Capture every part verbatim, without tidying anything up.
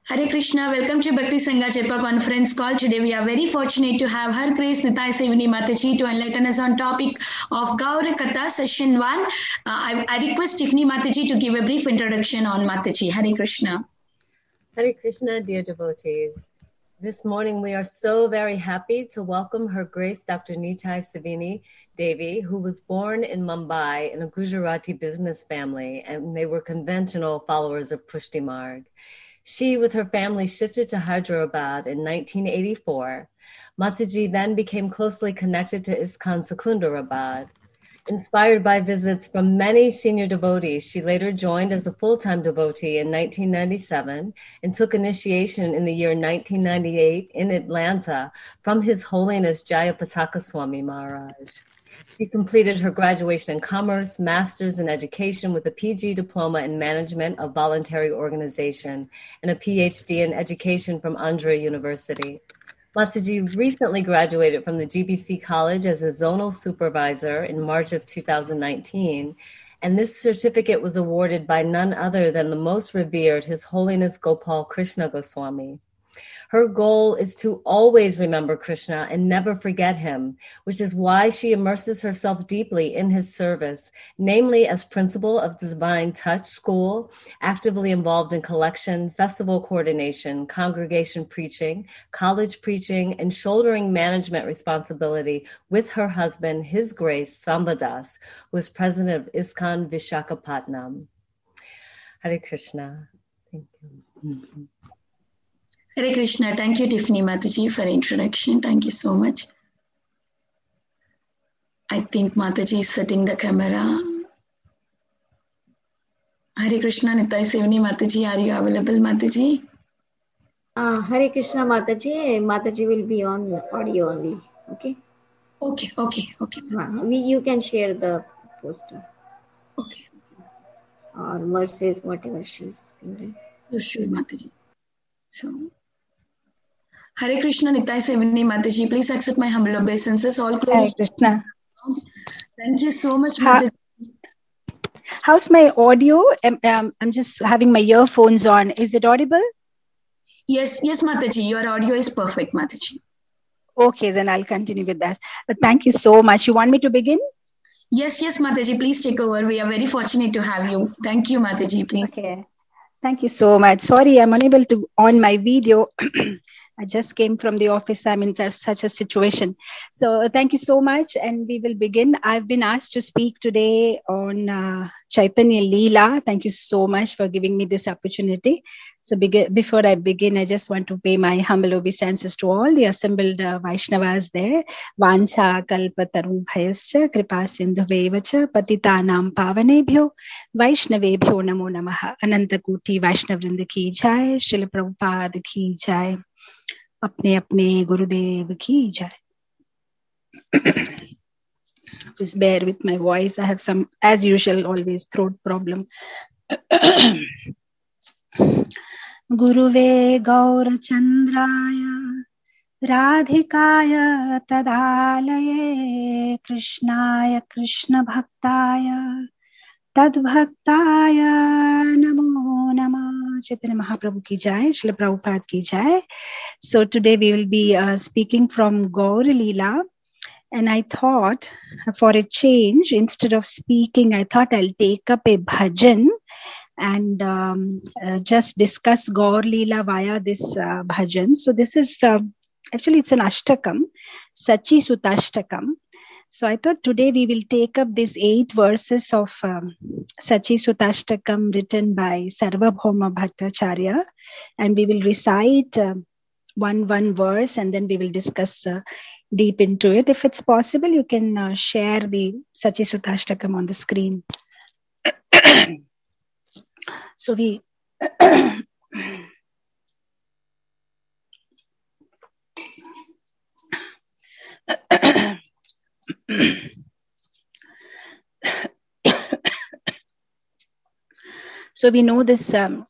Hare Krishna, welcome to Bhakti Sangha Chepa conference call. Today we are very fortunate to have Her Grace Nitai Sevini Mataji to enlighten us on topic of Gaura Katha session one. Uh, I, I request Tiffany Mataji to give a brief introduction on Mataji. Hare Krishna. Hare Krishna, dear devotees. This morning we are so very happy to welcome Her Grace Doctor Nitai Sevini Devi, who was born in Mumbai in a Gujarati business family, and they were conventional followers of Pushti Marg. She, with her family, shifted to Hyderabad in nineteen eighty-four. Mataji then became closely connected to ISKCON Secunderabad. Inspired by visits from many senior devotees, she later joined as a full-time devotee in nineteen ninety-seven and took initiation in the year nineteen ninety-eight in Atlanta from His Holiness Jayapataka Swami Maharaj. She completed her graduation in commerce, master's in education with a P G diploma in management of voluntary organization and a P H D in education from Andhra University. Mataji recently graduated from the G B C College as a zonal supervisor in March of two thousand nineteen, and this certificate was awarded by none other than the most revered His Holiness Gopal Krishna Goswami. Her goal is to always remember Krishna and never forget him, which is why she immerses herself deeply in his service, namely as principal of the Divine Touch School, actively involved in collection, festival coordination, congregation preaching, college preaching, and shouldering management responsibility with her husband, His Grace Sambadas, who is president of ISKCON Vishakhapatnam. Hare Krishna. Thank you. Mm-hmm. Hare Krishna. Thank you, Tiffany Mataji, for introduction. Thank you so much. I think Mataji is setting the camera. Hare Krishna, Nitai Sevini Mataji, are you available, Mataji? Uh, Hare Krishna, Mataji. Mataji will be on audio only. Okay. Okay. Okay. Okay. Uh, we you can share the poster. Okay. Or Mercedes, whatever she's doing. So sure, Mataji. So. Hare Krishna, Nitai Sevini Mataji. Please accept my humble obeisances. All Hare Krishna. Thank you so much, Mataji. How's my audio? Um, um, I'm just having my earphones on. Is it audible? Yes, yes, Mataji. Your audio is perfect, Mataji. Okay, then I'll continue with that. But thank you so much. You want me to begin? Yes, yes, Mataji. Please take over. We are very fortunate to have you. Thank you, Mataji. Please. Okay. Thank you so much. Sorry, I'm unable to on my video. I just came from the office. I'm in such a situation. So thank you so much. And we will begin. I've been asked to speak today on uh, Chaitanya Leela. Thank you so much for giving me this opportunity. So begin, before I begin, I just want to pay my humble obeisances to all the assembled uh, Vaishnavas there. Vancha kalpatarum bhayascha kripa sindhu vevacha patitanam pavanebhyo Vaishnavebhyo namo namaha. Ananta Kuti Vaishnavrinda ki jai. Srila Prabhupada ki jai. अपने अपने गुरुदेव की जय. Please bear with my voice. I have some, as usual, always throat problem. Guruve Gaurachandraya Radhikaya Tadalaye Krishnaya Krishna Bhaktaya Tadbhaktaya Namo Namah. Chaitanya Mahaprabhu ki jai, Srila Prabhupada ki jai. So today we will be uh, speaking from Gaur Leela, and I thought for a change, instead of speaking, I thought I'll take up a bhajan and um, uh, just discuss Gaur Leela via this uh, bhajan. So this is, uh, actually it's an ashtakam, Sachi Sutashtakam. So I thought today we will take up these eight verses of um, Sachi Sutashtakam written by Sarvabhauma Bhattacharya, and we will recite uh, one one verse and then we will discuss uh, deep into it. If it's possible, you can uh, share the Sachi Sutashtakam on the screen. So we so we know this um,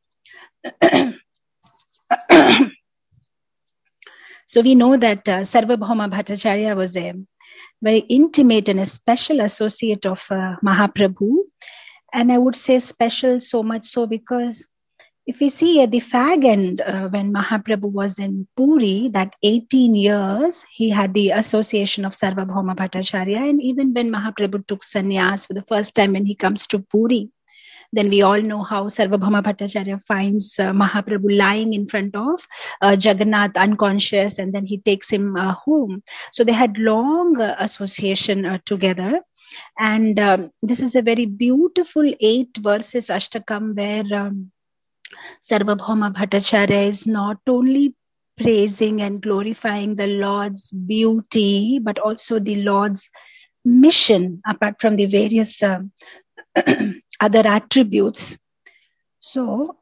so we know that uh, Sarvabhauma Bhattacharya was a very intimate and a special associate of uh, Mahaprabhu, and I would say special so much so because if we see at the fag end, uh, when Mahaprabhu was in Puri, that eighteen years, he had the association of Sarvabhauma Bhattacharya. And even when Mahaprabhu took sannyas for the first time when he comes to Puri, then we all know how Sarvabhauma Bhattacharya finds uh, Mahaprabhu lying in front of uh, Jagannath unconscious, and then he takes him uh, home. So they had long uh, association uh, together. And um, this is a very beautiful eight verses Ashtakam where um, Sarvabhauma Bhattacharya is not only praising and glorifying the Lord's beauty, but also the Lord's mission, apart from the various uh, other attributes. So,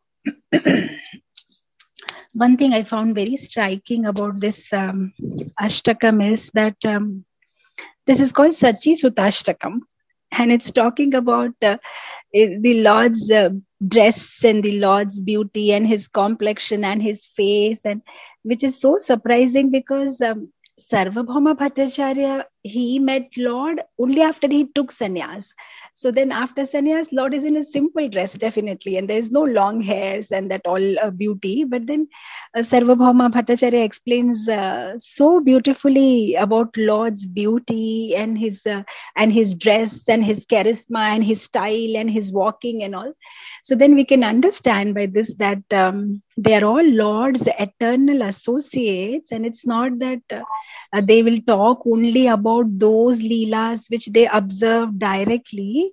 one thing I found very striking about this um, Ashtakam is that um, this is called Sachi Sutashtakam, and it's talking about uh, the Lord's uh, dress and the Lord's beauty and his complexion and his face, and which is so surprising because um, Sarvabhauma Bhattacharya, he met Lord only after he took sannyas. So then after sannyas, Lord is in a simple dress, definitely, and there's no long hairs and that all uh, beauty. But then uh, Sarvabhauma Bhattacharya explains uh, so beautifully about Lord's beauty and his uh, and his dress and his charisma and his style and his walking and all. So then we can understand by this that um, they are all Lord's eternal associates, and it's not that uh, uh, they will talk only about those leelas which they observe directly.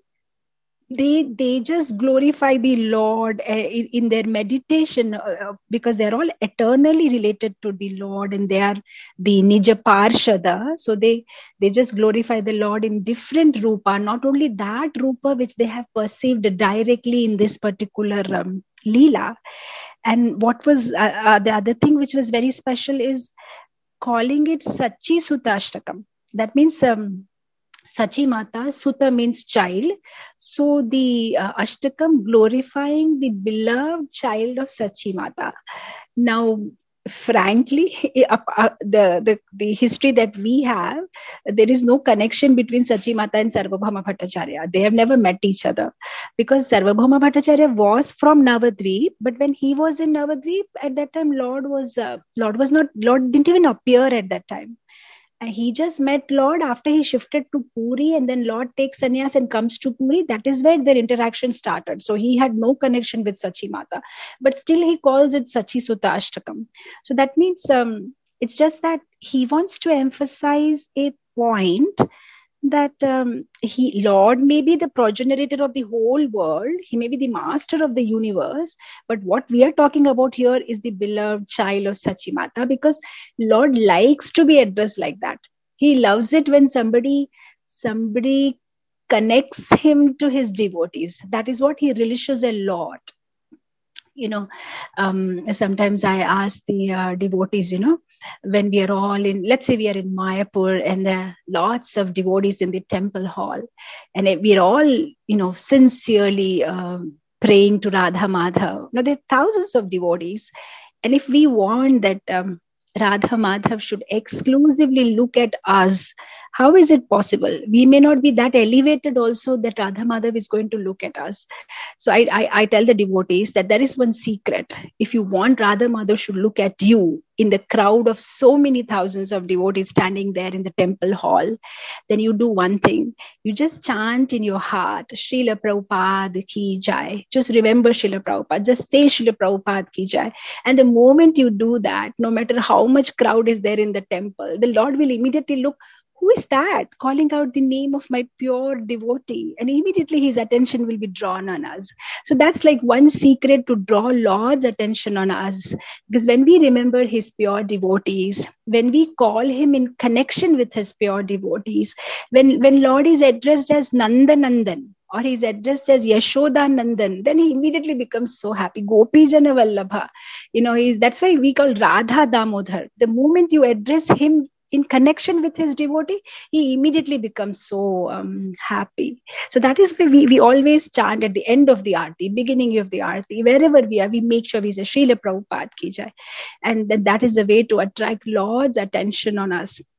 They they just glorify the Lord uh, in, in their meditation uh, because they're all eternally related to the Lord, and they are the Nija Parshada. So they they just glorify the Lord in different rupa, not only that rupa which they have perceived directly in this particular um, leela. And what was uh, uh, the other thing which was very special is calling it Sachi Sutashtakam. That means um, Sachi Mata, Suta means child. So the uh, Ashtakam glorifying the beloved child of Sachi Mata. Now, frankly, uh, uh, the, the, the history that we have, there is no connection between Sachi Mata and Sarvabhauma Bhattacharya. They have never met each other because Sarvabhauma Bhattacharya was from Navadvip, but when he was in Navadvip, at that time, Lord was, uh, Lord was not, Lord didn't even appear at that time. And he just met Lord after he shifted to Puri, and then Lord takes sannyas and comes to Puri. That is where their interaction started. So he had no connection with Sachi Mata, but still he calls it Sachi Sutta Ashtakam. So that means um, it's just that he wants to emphasize a point that um, he, Lord may be the progenitor of the whole world. He may be the master of the universe. But what we are talking about here is the beloved child of Sachi Mata, because Lord likes to be addressed like that. He loves it when somebody, somebody connects him to his devotees. That is what he relishes a lot. You know, um, sometimes I ask the uh, devotees, you know, when we are all in, let's say we are in Mayapur and there are lots of devotees in the temple hall, and we are all, you know, sincerely um, praying to Radha Madhav. Now, there are thousands of devotees. And if we want that um, Radha Madhav should exclusively look at us, how is it possible? We may not be that elevated also that Radha Madhav is going to look at us. So I, I, I tell the devotees that there is one secret. If you want Radha Madhav should look at you in the crowd of so many thousands of devotees standing there in the temple hall, then you do one thing. You just chant in your heart, Srila Prabhupada ki jai. Just remember Srila Prabhupada. Just say Srila Prabhupada ki jai. And the moment you do that, no matter how much crowd is there in the temple, the Lord will immediately look, who is that calling out the name of my pure devotee? And immediately his attention will be drawn on us. So that's like one secret to draw Lord's attention on us. Because when we remember his pure devotees, when we call him in connection with his pure devotees, when, when Lord is addressed as Nanda Nandan, or he's addressed as Yashoda Nandan, then he immediately becomes so happy. Gopi Jana Vallabha. You know, he's, that's why we call Radha Damodhar. The moment you address him in connection with his devotee, he immediately becomes so um, happy. So that is why we, we always chant at the end of the Aarti, beginning of the Aarti, wherever we are, we make sure we say Srila Prabhupada ki jai. And that, that is the way to attract Lord's attention on us.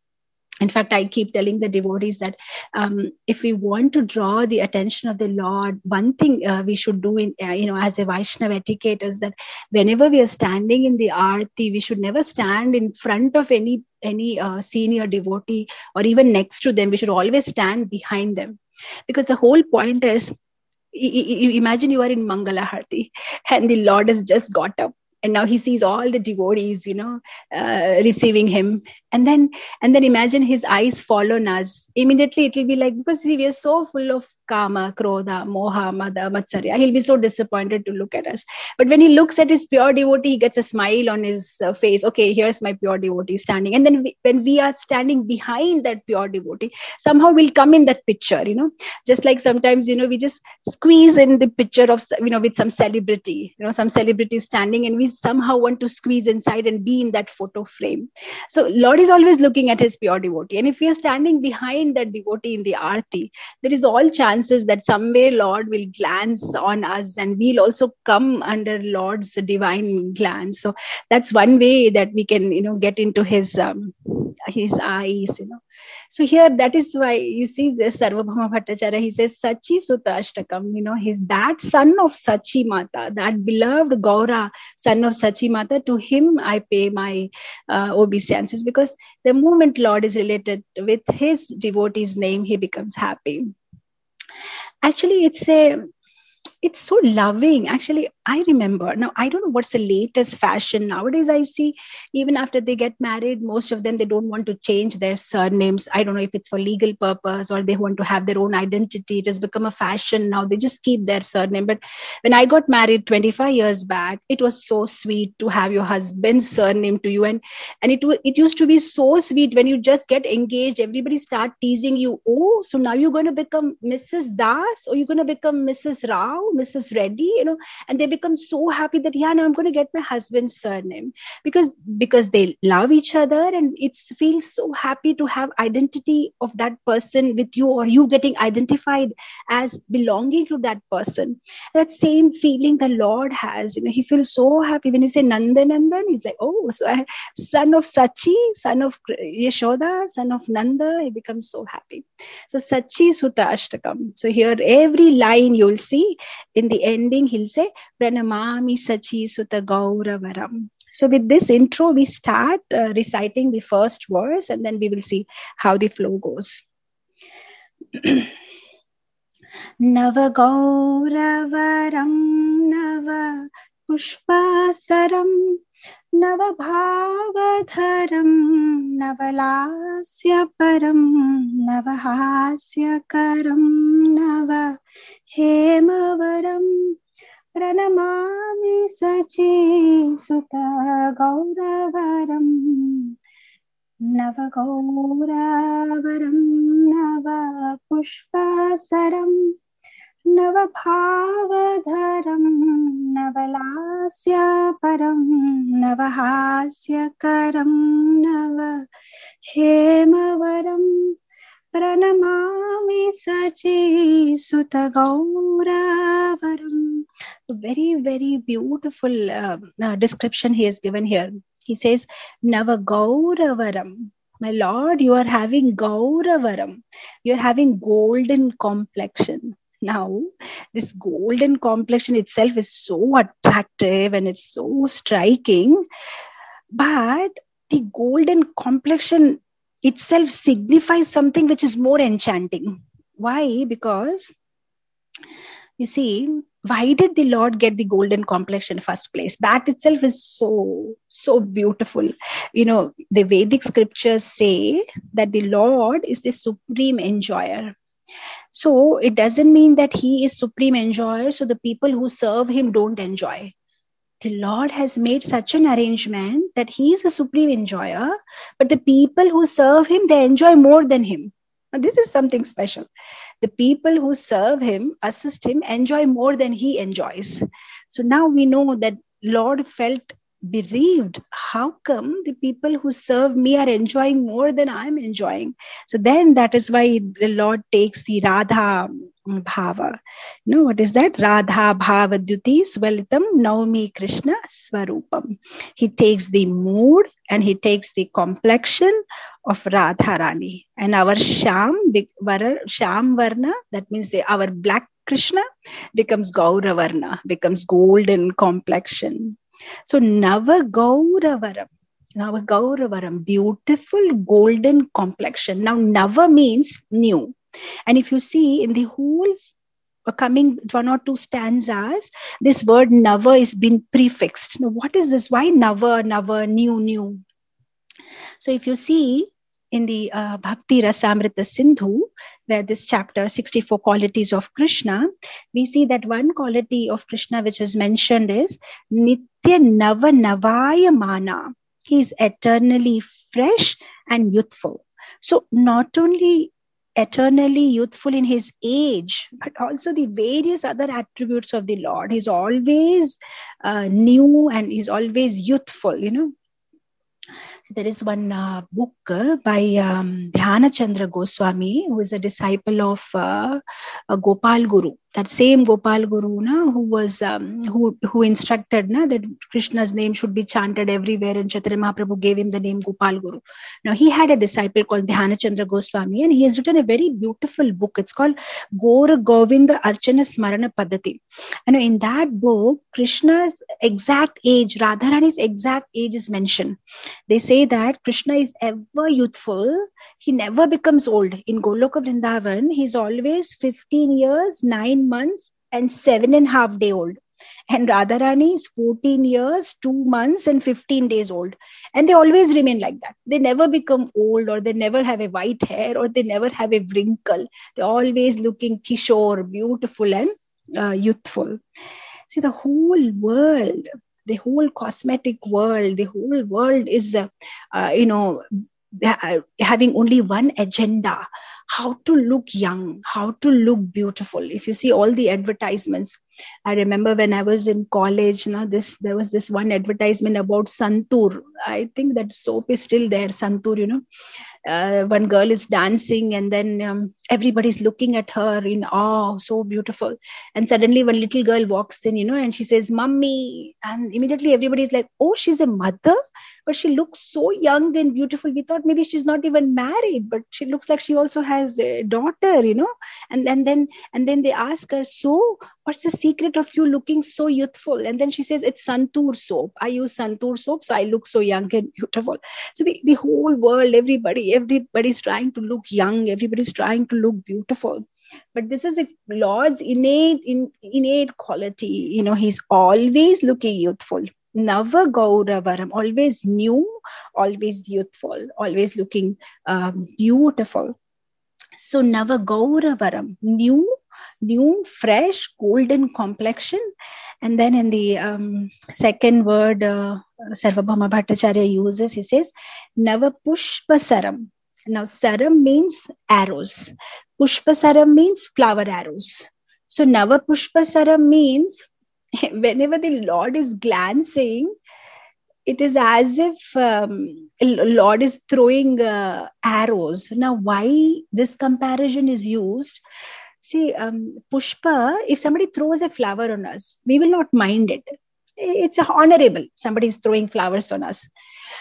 In fact, I keep telling the devotees that um, if we want to draw the attention of the Lord, one thing uh, we should do in, uh, you know, as a Vaishnava etiquette is that whenever we are standing in the Aarti, we should never stand in front of any any uh, senior devotee or even next to them. We should always stand behind them, because the whole point is, imagine you are in Mangala Harti and the Lord has just got up. And now he sees all the devotees, you know, uh, receiving him. And then, and then imagine his eyes fall on us. Immediately it will be like, because we are so full of kama, krodha, moha, mada, matsarya, he'll be so disappointed to look at us. But when he looks at his pure devotee, he gets a smile on his uh, face. Okay, here's my pure devotee standing. And then we, when we are standing behind that pure devotee, somehow we'll come in that picture, you know, just like sometimes, you know, we just squeeze in the picture of, you know, with some celebrity, you know, some celebrity standing, and we somehow want to squeeze inside and be in that photo frame. So Lord is always looking at his pure devotee. And if we are standing behind that devotee in the Aarti, there is all chances that somewhere Lord will glance on us and we'll also come under Lord's divine glance. So that's one way that we can, you know, get into his, um, his eyes, you know. So here, that is why you see this Sarvabhauma Bhattacharya, he says, Sachi Sutta Ashtakam, you know, he's that son of Sachi Mata, that beloved Gaura, son of Sachi Mata, to him I pay my uh, obeisances, because the moment Lord is related with his devotee's name, he becomes happy. Actually, it's a, it's so loving. Actually, I remember, now I don't know what's the latest fashion nowadays. I see even after they get married, most of them, they don't want to change their surnames. I don't know if it's for legal purpose or they want to have their own identity. It has become a fashion now. They just keep their surname. But when I got married twenty-five years back, it was so sweet to have your husband's surname to you. And, and it, it used to be so sweet when you just get engaged, everybody start teasing you. Oh, so now you're going to become Missus Das, or you're going to become Missus Rao, Missus Reddy, you know, and they become so happy that, yeah, now I'm going to get my husband's surname, because because they love each other, and it feels so happy to have identity of that person with you, or you getting identified as belonging to that person. That same feeling the Lord has, you know, he feels so happy when you say Nanda Nandan. He's like, oh, so I, son of Sachi, son of Yashoda, son of Nanda, he becomes so happy. So Sachi Sutta Ashtakam. So here every line you'll see, in the ending, he'll say, Pranamami Sachi Sutta Gauravaram. So with this intro, we start uh, reciting the first verse, and then we will see how the flow goes. Nava Gauravaram, Nava Pushpasaram, Nava Bhavadharam, Navalasya Param, Nava Hasya Karam, Nava Hemavaram, Pranamami Sachi Sutta Gauravaram, Nava Gauravaram, Nava Pushpasaram, Nava Bhavadharam, Navalasya Param, Nava Hasya Karam, Nava Hemavaram, Pranamami Sachi Sutta Gauravaram. Very, very beautiful uh, uh, description he has given here. He says, Nava Gauravaram. My Lord, you are having Gauravaram. You are having golden complexion. Now, this golden complexion itself is so attractive and it's so striking. But the golden complexion itself signifies something which is more enchanting. Why? Because, you see, why did the Lord get the golden complexion in first place? That itself is so, so beautiful. You know, the Vedic scriptures say that the Lord is the supreme enjoyer. So it doesn't mean that he is supreme enjoyer, so the people who serve him don't enjoy. The Lord has made such an arrangement that he is a supreme enjoyer, but the people who serve him, they enjoy more than him. Now, this is something special. The people who serve him, assist him, enjoy more than he enjoys. So now we know that Lord felt bereaved. How come the people who serve me are enjoying more than I'm enjoying? So then that is why the Lord takes the Radha Bhava. You know, what is that? Radha Bhava Dyuti Swalitam Naumi Krishna Swarupam. He takes the mood and he takes the complexion of Radha Rani. And our Sham, Sham Varna, that means the, our black Krishna becomes Gaura Varna, becomes golden complexion. So Nava Gauravaram, Nava Gauravaram, beautiful golden complexion. Now Nava means new. And if you see in the whole coming one or two stanzas, this word Nava is been prefixed. Now what is this? Why Nava, Nava, new, new? So if you see in the uh, Bhakti Rasamrita Sindhu, where this chapter, sixty-four qualities of Krishna, we see that one quality of Krishna which is mentioned is Nitya Nava Navaya Mana. He is eternally fresh and youthful. So not only eternally youthful in his age, but also the various other attributes of the Lord. He's always uh, new and he's always youthful, you know. There is one uh, book uh, by um, Dhyana Chandra Goswami, who is a disciple of uh, uh, Gopal Guru. That same Gopal Guru, na, who was um, who who instructed na, that Krishna's name should be chanted everywhere, and Chaitanya Mahaprabhu gave him the name Gopal Guru. Now he had a disciple called Dhyana Chandra Goswami, and he has written a very beautiful book. It's called Gaura Govinda Archana Smarana Paddhati. And in that book, Krishna's exact age, Radharani's exact age is mentioned. They say that Krishna is ever youthful. He never becomes old. In Goloka Vrindavan, he's always fifteen years, nine months and seven and a half day old. And Radharani is fourteen years, two months and fifteen days old. And they always remain like that. They never become old, or they never have a white hair, or they never have a wrinkle. They're always looking kishore, beautiful and uh, youthful. See, the whole world, the whole cosmetic world, the whole world is, uh, uh, you know, having only one agenda: how to look young, how to look beautiful. If you see all the advertisements, I remember when I was in college, you know, this there was this one advertisement about Santoor. I think that soap is still there, Santoor, you know. Uh, one girl is dancing, and then um, everybody's looking at her in awe, so beautiful. And suddenly one little girl walks in, you know, and she says, "Mummy," and immediately everybody's like, "Oh, she's a mother, but she looks so young and beautiful." We thought maybe she's not even married, but she looks like she also has a daughter, you know. And, and then and then they ask her, "So, what's the secret of you looking so youthful?" And then she says, "It's Santoor soap. I use Santoor soap, so I look so young and beautiful." So the, the whole world, everybody, everybody's trying to look young. Everybody's trying to look beautiful. But this is the Lord's innate, in, innate quality. You know, he's always looking youthful. Nava Gauravaram, always new, always youthful, always looking um, beautiful. So Nava Gauravaram, new, new, fresh, golden complexion. And then in the um, second word, uh, Sarvabhauma Bhattacharya uses, he says, Nava Pushpa Saram. Now, Saram means arrows. Pushpa Saram means flower arrows. So Nava Pushpa Saram means whenever the Lord is glancing, it is as if um, Lord is throwing uh, arrows. Now, why this comparison is used? See, um, Pushpa, if somebody throws a flower on us, we will not mind it. It's honorable. Somebody is throwing flowers on us.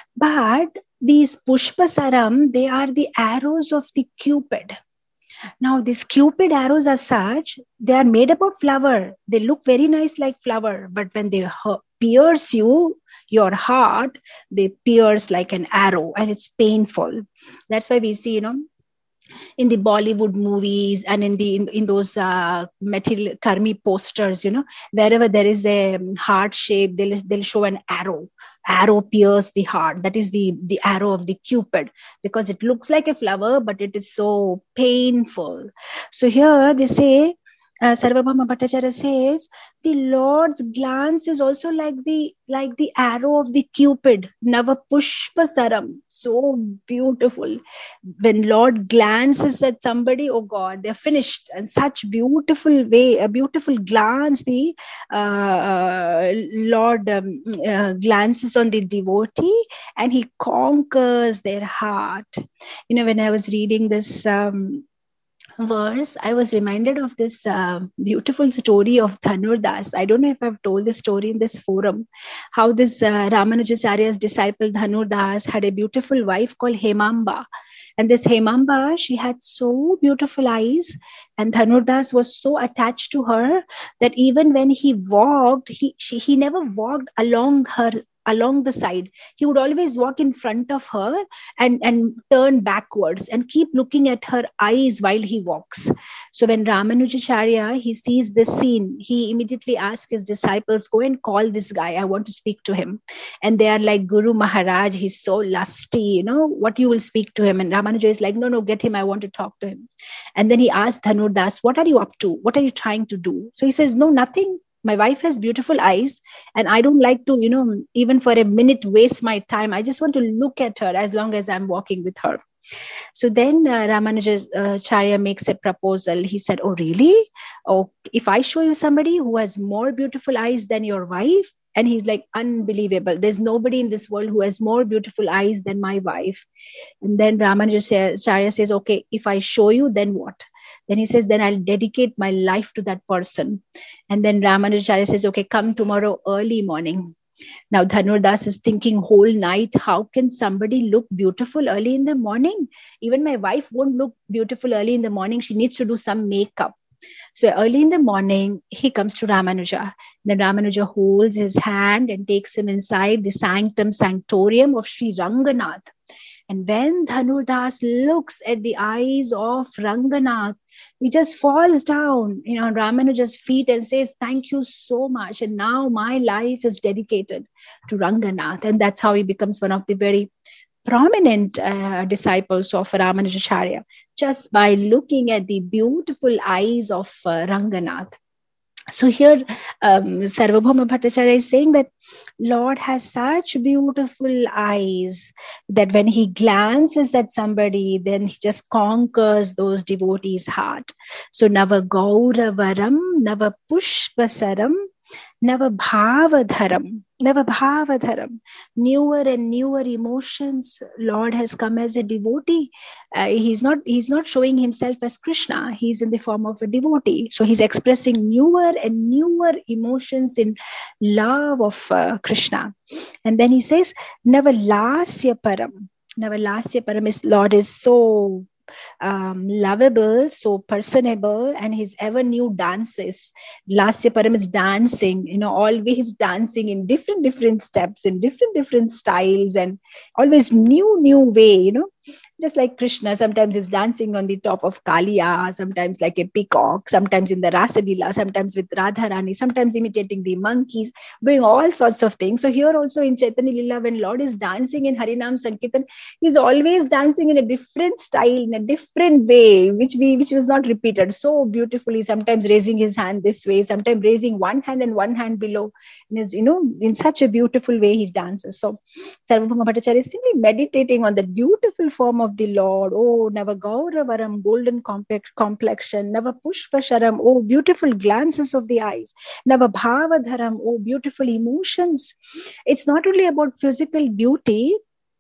But these Pushpa Saram, they are the arrows of the Cupid. Now, these Cupid arrows are such, they are made up of flower. They look very nice like flower. But when they pierce you, your heart, they pierce like an arrow, and it's painful. That's why we see, you know, in the Bollywood movies and in the in, in those uh, metal karmi posters, you know, wherever there is a heart shape, they'll they'll show an arrow. Arrow pierce the heart. That is the the arrow of the Cupid, because it looks like a flower, but it is so painful. So here they say, uh, Sarvabhauma Bhattacharya says, the Lord's glance is also like the like the arrow of the Cupid, Nava Pushpa Saram. so beautiful. When Lord glances at somebody, oh God, they're finished. And such beautiful way, a beautiful glance, the uh, uh, Lord um, uh, glances on the devotee and he conquers their heart. You know, when I was reading this um, verse, I was reminded of this uh, beautiful story of Dhanur Das. I don't know if I've told this story in this forum, how this uh, Ramanujacharya's disciple Dhanur Das had a beautiful wife called Hemamba. And this Hemamba, she had so beautiful eyes, and Dhanur Das was so attached to her that even when he walked, he she, he never walked along her along the side. He would always walk in front of her and, and turn backwards and keep looking at her eyes while he walks. So when Ramanujacharya, he sees this scene, he immediately asks his disciples, go and call this guy. I want to speak to him. And they are like, Guru Maharaj, he's so lusty, you know, what you will speak to him? And Ramanuja is like, no, no, get him. I want to talk to him. And then he asks Dhanur Das, what are you up to? What are you trying to do? So he says, no, nothing. My wife has beautiful eyes and I don't like to, you know, even for a minute waste my time. I just want to look at her as long as I'm walking with her. So then uh, Ramanujacharya uh, makes a proposal. He said, oh, really? Oh, if I show you somebody who has more beautiful eyes than your wife? And he's like, unbelievable. There's nobody in this world who has more beautiful eyes than my wife. And then Ramanujacharya says, okay, if I show you, then what? Then he says, then I'll dedicate my life to that person. And then Ramanujacharya says, okay, come tomorrow early morning. Now Dhanur Das is thinking whole night, how can somebody look beautiful early in the morning? Even my wife won't look beautiful early in the morning. She needs to do some makeup. So early in the morning, he comes to Ramanuja. Then Ramanuja holds his hand and takes him inside the sanctum sanctorium of Sri Ranganath. And when Dhanur Das looks at the eyes of Ranganath, he just falls down, you know, on Ramanuja's feet and says, thank you so much. And now my life is dedicated to Ranganath. And that's how he becomes one of the very prominent uh, disciples of Ramanujacharya, just by looking at the beautiful eyes of uh, Ranganath. So here, um, Sarvabhauma Bhattacharya is saying that Lord has such beautiful eyes that when he glances at somebody, then he just conquers those devotees' heart. So Nava Gauravaram, Nava Pushpasaram, Nava Bhavadharam, Nava Bhavadharam, newer and newer emotions. Lord has come as a devotee. Uh, he's not he's not showing himself as Krishna. He's in the form of a devotee. So he's expressing newer and newer emotions in love of uh, Krishna. And then he says, Navalasya Param. Navalasya Param is Lord is so Um, lovable, so personable, and his ever new dances. Lasya Param is dancing, you know, always dancing in different, different steps, in different, different styles, and always new, new way, you know. Just like Krishna, sometimes is dancing on the top of Kaliya, sometimes like a peacock, sometimes in the Rasalila, sometimes with Radharani, sometimes imitating the monkeys, doing all sorts of things. So here also in Chaitanya Lila, when Lord is dancing in Harinam Sankirtan, he's always dancing in a different style, in a different way, which we which was not repeated so beautifully, sometimes raising his hand this way, sometimes raising one hand and one hand below. And is, you know, in such a beautiful way he dances. So Sarvabhauma Bhattacharya is simply meditating on the beautiful form of the Lord. Oh, Nava Gauravaram, golden complexion. Nava Pushpasharam, oh, beautiful glances of the eyes. Nava Bhavadharam, oh, beautiful emotions. It's not only about physical beauty.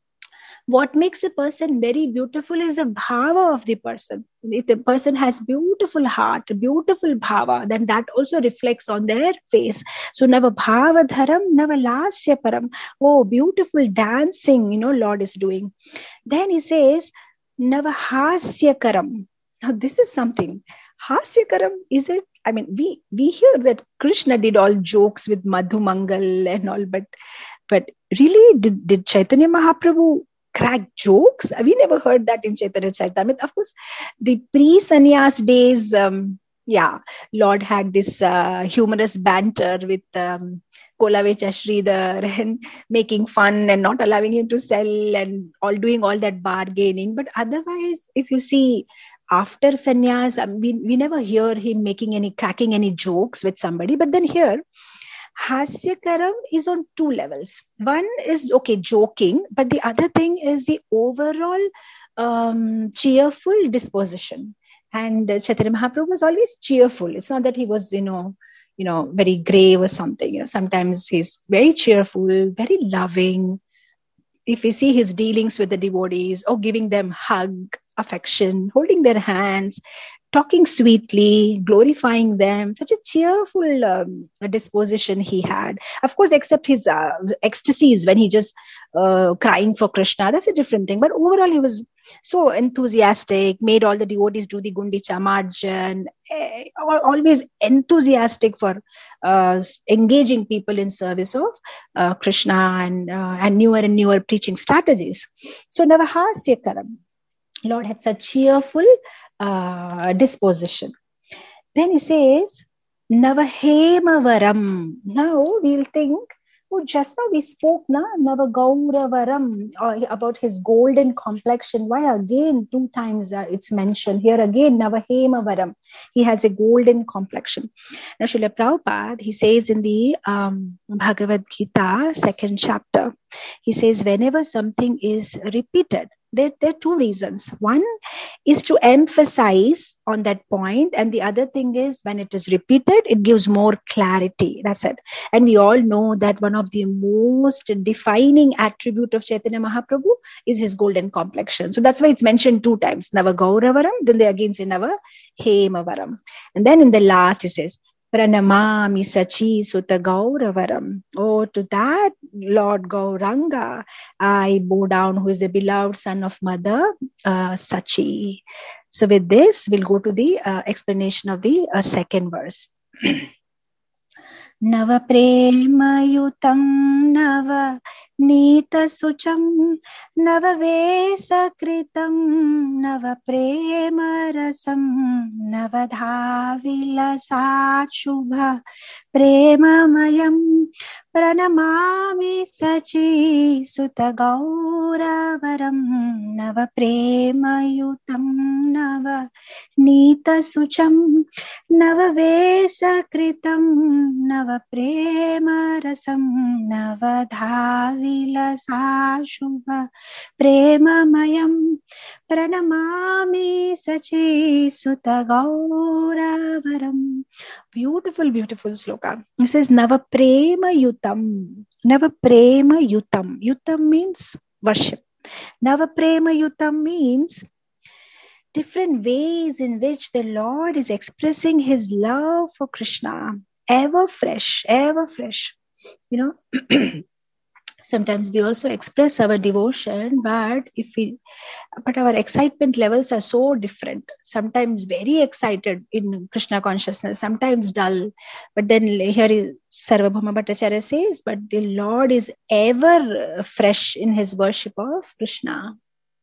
What makes a person very beautiful is the bhava of the person. If the person has beautiful heart, beautiful bhava, then that also reflects on their face. So Nava Bhavadharam, Nava Lasya Param. Oh, beautiful dancing, you know, Lord is doing. Then he says, Nava Hasyakaram. Now this is something. Hasyakaram, is it? I mean, we, we hear that Krishna did all jokes with Madhu Mangal and all, but, but really, did, did Chaitanya Mahaprabhu crack jokes? We never heard that in Chaitanya Charitamrita. Of course, the pre-sannyas days, um, yeah, Lord had this uh, humorous banter with um, Kolavecha Sridhar and making fun and not allowing him to sell and all doing all that bargaining. But otherwise, if you see after sannyas, I mean, we never hear him making any, cracking any jokes with somebody. But then here, Hasyakaram is on two levels. One is, okay, joking, but the other thing is the overall um, cheerful disposition. And uh, Chaitanya Mahaprabhu was always cheerful. It's not that he was, you know, you know, very grave or something. You know, sometimes he's very cheerful, very loving. If we see his dealings with the devotees, or giving them hug, affection, holding their hands, talking sweetly, glorifying them, such a cheerful um, disposition he had. Of course, except his uh, ecstasies when he just uh, crying for Krishna, that's a different thing. But overall, he was so enthusiastic, made all the devotees do the Gundicha Marjan, eh, always enthusiastic for uh, engaging people in service of uh, Krishna and, uh, and newer and newer preaching strategies. So, Navahasyakaram, Lord had such cheerful uh, disposition. Then he says, Navahemavaram. Now we'll think, oh, just now we spoke na, Navagauravaram, uh, about his golden complexion. Why again two times uh, it's mentioned here again, Navahemavaram. He has a golden complexion. Now Srila Prabhupada, he says in the um, Bhagavad Gita, second chapter, he says, whenever something is repeated, There, there are two reasons. One is to emphasize on that point, and the other thing is when it is repeated, it gives more clarity. That's it. And we all know that one of the most defining attribute of Chaitanya Mahaprabhu is his golden complexion. So that's why it's mentioned two times. Navagauravaram, then they again say Navahemavaram. And then in the last, it says, Pranamami Sachi Sutta Gauravaram. Oh, to that Lord Gauranga, I bow down, who is the beloved son of Mother uh, Sachi. So with this, we'll go to the uh, explanation of the uh, second verse. Nava prema yutam nava nita sucham nava vesa kritam nava prema rasam nava dhavila sachubha prema mayam pranamami sachi sutta gauravaram nava prema yutam nava nita sucham nava vesa kritam nava prema rasam nava dhavila sachubha prema mayam pranamami sachi sutta gauravaram. Beautiful, beautiful sloka. It says Nava Prema Yutam. Nava Prema Yutam. Yutam means worship. Nava Prema Yutam means different ways in which the Lord is expressing his love for Krishna. Ever fresh, ever fresh. You know, sometimes we also express our devotion, but if we, but our excitement levels are so different. Sometimes very excited in Krishna consciousness, sometimes dull. But then here is Sarvabhauma Bhattacharya says, but the Lord is ever fresh in his worship of Krishna.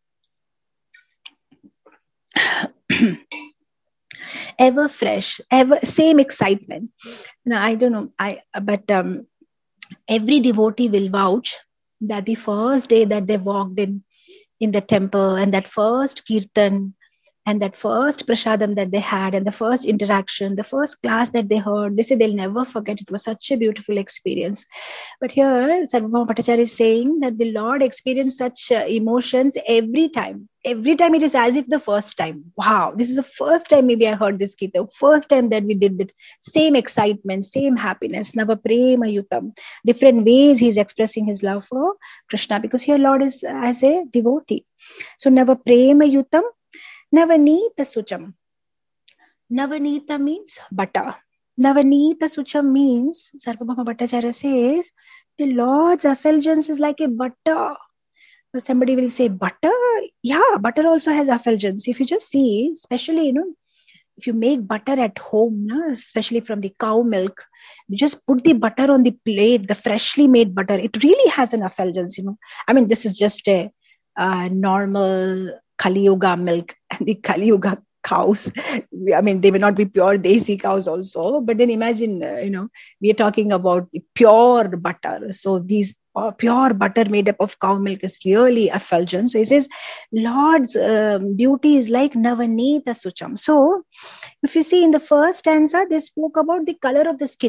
Ever fresh, ever same excitement. Now I don't know, I but um. every devotee will vouch that the first day that they walked in in the temple, and that first kirtan, and that first prasadam that they had, and the first interaction, the first class that they heard, they say they'll never forget. It was such a beautiful experience. But here Sarvabhauma Bhattacharya is saying that the Lord experienced such uh, emotions every time. Every time it is as if the first time. Wow, this is the first time maybe I heard this kirtan. First time that we did it. Same excitement, same happiness. Nava prema yutam. Different ways he's expressing his love for Krishna, because here Lord is as a devotee. So Nava prema yutam. Navanita Sucham. Navanita means butter. Navanita Sucham means, Sarvabhauma Bhattacharya says, the Lord's effulgence is like a butter. So somebody will say, butter? Yeah, butter also has effulgence. If you just see, especially, you know, if you make butter at home, no, especially from the cow milk, you just put the butter on the plate, the freshly made butter. It really has an effulgence, you know. I mean, this is just a uh, normal Kali Yuga milk, and the Kali Yuga cows, I mean, they may not be pure Desi cows also, but then imagine, uh, you know, we are talking about pure butter. So these uh, pure butter made up of cow milk is really effulgent. So he says, Lord's um, beauty is like Navanita Sucham. So if you see in the first stanza, they spoke about the color of the skin.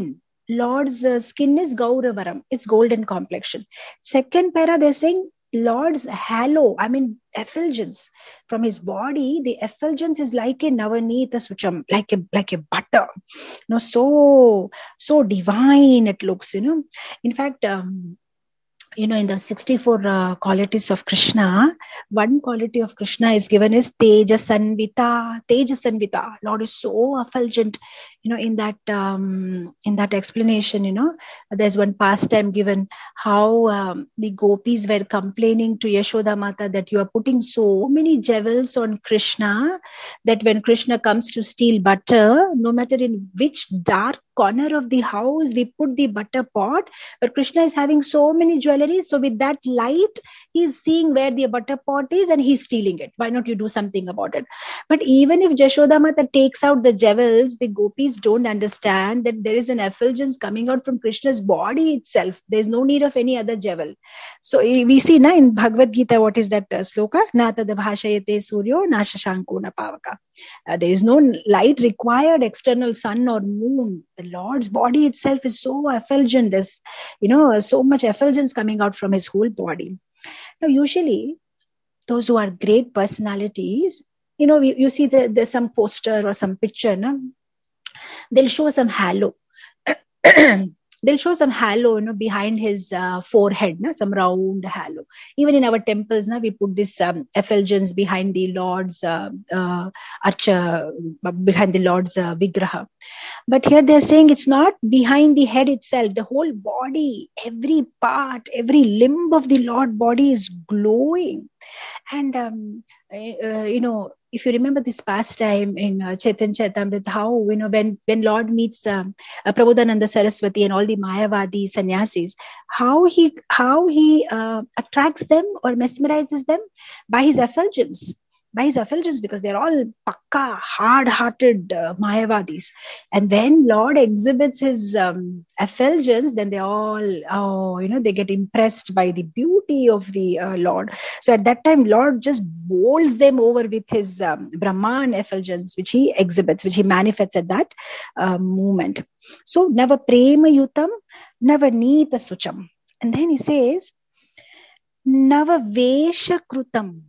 Lord's uh, skin is Gauravaram, it's golden complexion. Second para, they're saying Lord's halo, I mean effulgence from his body. The effulgence is like a Navanita Sucham, like a like a butter, you know, so so divine it looks, you know. In fact, um, you know, in the sixty-four uh, qualities of Krishna, one quality of Krishna is given as Tejasanvita. Tejasanvita. Lord is so effulgent. You know, in that um, in that explanation, you know, there's one pastime given how um, the gopis were complaining to Yashoda Mata that you are putting so many jewels on Krishna that when Krishna comes to steal butter, no matter in which dark corner of the house we put the butter pot, but Krishna is having so many jewelry, so with that light he's seeing where the butter pot is and he's stealing it. Why not you do something about it? But even if Jashoda Mata takes out the jewels, the gopis don't understand that there is an effulgence coming out from Krishna's body itself. There's no need of any other jewel. So we see na in Bhagavad Gita, what is that uh, sloka? Na tada bhashayate suryo na shashanko na pavaka. Uh, there is no light required, external sun or moon. The Lord's body itself is so effulgent. There's, you know, so much effulgence coming out from his whole body. Now, usually, those who are great personalities, you know, you, you see the, there's some poster or some picture, no? They'll show some halo. They'll show some halo, you know, behind his uh, forehead, no? Some round halo. Even in our temples, no? We put this um, effulgence behind the Lord's uh, uh, archa, behind the Lord's uh, vigraha. But here they're saying it's not behind the head itself. The whole body, every part, every limb of the Lord body is glowing. And, um, uh, you know, if you remember this pastime in uh, Chaitanya Charitamrita, how, you know, when, when Lord meets um, uh, Prabodhananda Saraswati and all the Mayavadi sannyasis, how he, how he uh, attracts them or mesmerizes them by his effulgence. By his effulgence, because they're all pakka, hard-hearted uh, Mayavadis. And when Lord exhibits his um, effulgence, then they all, oh, you know, they get impressed by the beauty of the uh, Lord. So at that time, Lord just bowls them over with his um, Brahman effulgence, which he exhibits, which he manifests at that uh, moment. So, Nava Prema Yutam, Nava Nita Sucham. And then he says, Nava Vesha Krutam.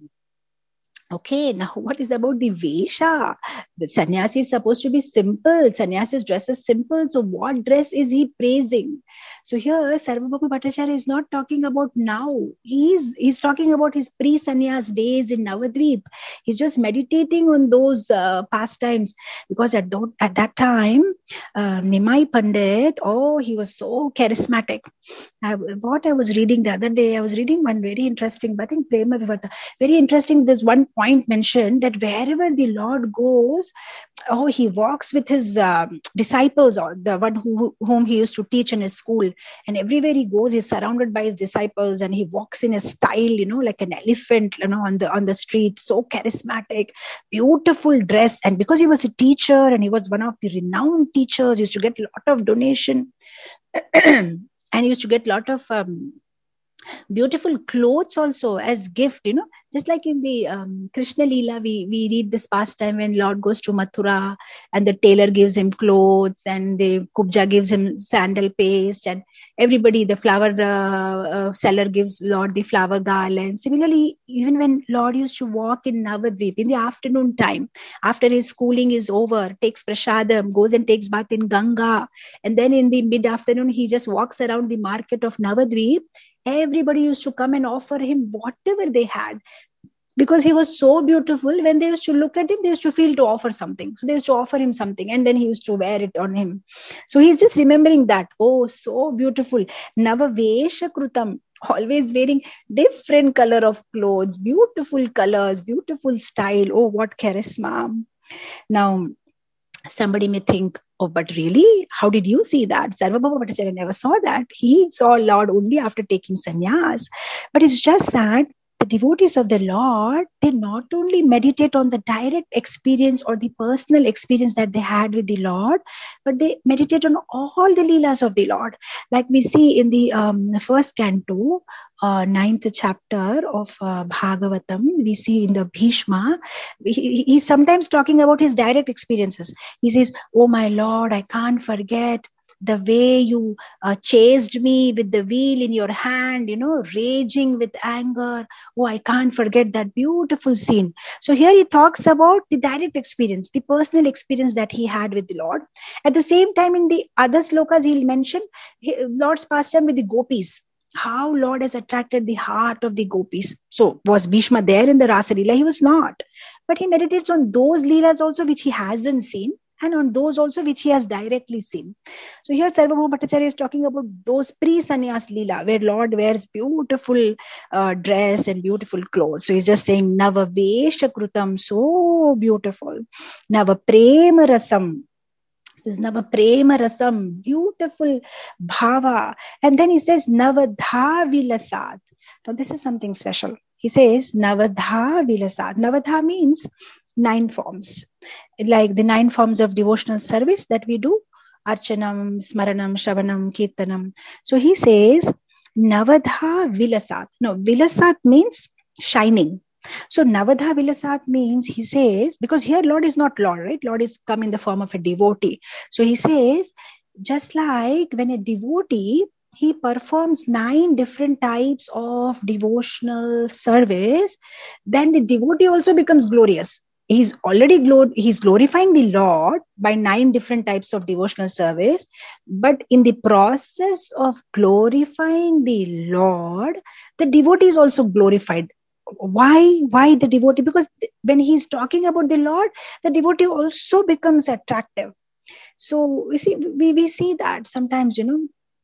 Okay, now what is about the Vesha? The sannyasi is supposed to be simple. Sannyasi's dress is simple. So what dress is he praising? So here, Sarvabhauma Bhattacharya is not talking about now. He's, he's talking about his pre-sannyas days in Navadvip. He's just meditating on those uh, pastimes. Because at, th- at that time, uh, Nimai Pandit, oh, he was so charismatic. I, what I was reading the other day, I was reading one very interesting, I think Prema Vivarta. Very interesting, there's one point mentioned that wherever the Lord goes, oh, he walks with his uh, disciples, or the one who, whom he used to teach in his school. And everywhere he goes, he's surrounded by his disciples, and he walks in a style, you know, like an elephant, you know, on the on the street. So charismatic, beautiful dress. And because he was a teacher and he was one of the renowned teachers, he used to get a lot of donation, and he used to get a lot of um, beautiful clothes also as gift, you know, just like in the um, Krishna Leela, we, we read this pastime when Lord goes to Mathura and the tailor gives him clothes and the Kubja gives him sandal paste, and everybody, the flower uh, uh, seller gives Lord the flower garland. Similarly, even when Lord used to walk in Navadvip in the afternoon time, after his schooling is over, takes prasadam, goes and takes bath in Ganga, and then in the mid-afternoon, he just walks around the market of Navadvip. Everybody used to come and offer him whatever they had, because he was so beautiful. When they used to look at him, they used to feel to offer something. So they used to offer him something, and then he used to wear it on him. So he's just remembering that. Oh, so beautiful. Nava Vesha Krutam. Always wearing different color of clothes, beautiful colors, beautiful style. Oh, what charisma. Now, somebody may think, oh, but really, how did you see that? Sarvabhauma Bhattacharya never saw that. He saw Lord only after taking sannyas. But it's just that the devotees of the Lord, they not only meditate on the direct experience or the personal experience that they had with the Lord, but they meditate on all the leelas of the Lord. Like we see in the um, first canto, uh, ninth chapter of uh, Bhagavatam, we see in the Bhishma, he, he's sometimes talking about his direct experiences. He says, oh my Lord, I can't forget the way you uh, chased me with the wheel in your hand, you know, raging with anger. Oh, I can't forget that beautiful scene. So here he talks about the direct experience, the personal experience that he had with the Lord. At the same time, in the other slokas, he'll mention he, Lord's pastime with the gopis. How Lord has attracted the heart of the gopis. So was Bhishma there in the Rasa Leela? He was not. But he meditates on those Leelas also which he hasn't seen, and on those also which he has directly seen. So here Sarvabhauma Bhattacharya is talking about those pre-sannyas Leela, where Lord wears beautiful uh, dress and beautiful clothes. So he's just saying, Nava Vesha Krutam, so beautiful. Nava Prema Rasam. This is Nava Prema Rasam, beautiful bhava. And then he says Navadha Vilasat. Now this is something special. He says Navadha Vilasat. Navadha means nine forms. Like the nine forms of devotional service that we do. Archanam, Smaranam, Shravanam, Kirtanam. So he says Navadha Vilasat. No, Vilasat means shining. So Navadha Vilasat means, he says, because here Lord is not Lord, right? Lord is come in the form of a devotee. So he says, just like when a devotee, he performs nine different types of devotional service, then the devotee also becomes glorious. He's already glor- he's glorifying the Lord by nine different types of devotional service. But in the process of glorifying the Lord, the devotee is also glorified. Why? Why the devotee? Because when he's talking about the Lord, the devotee also becomes attractive. So we see, we, we see that sometimes, you know,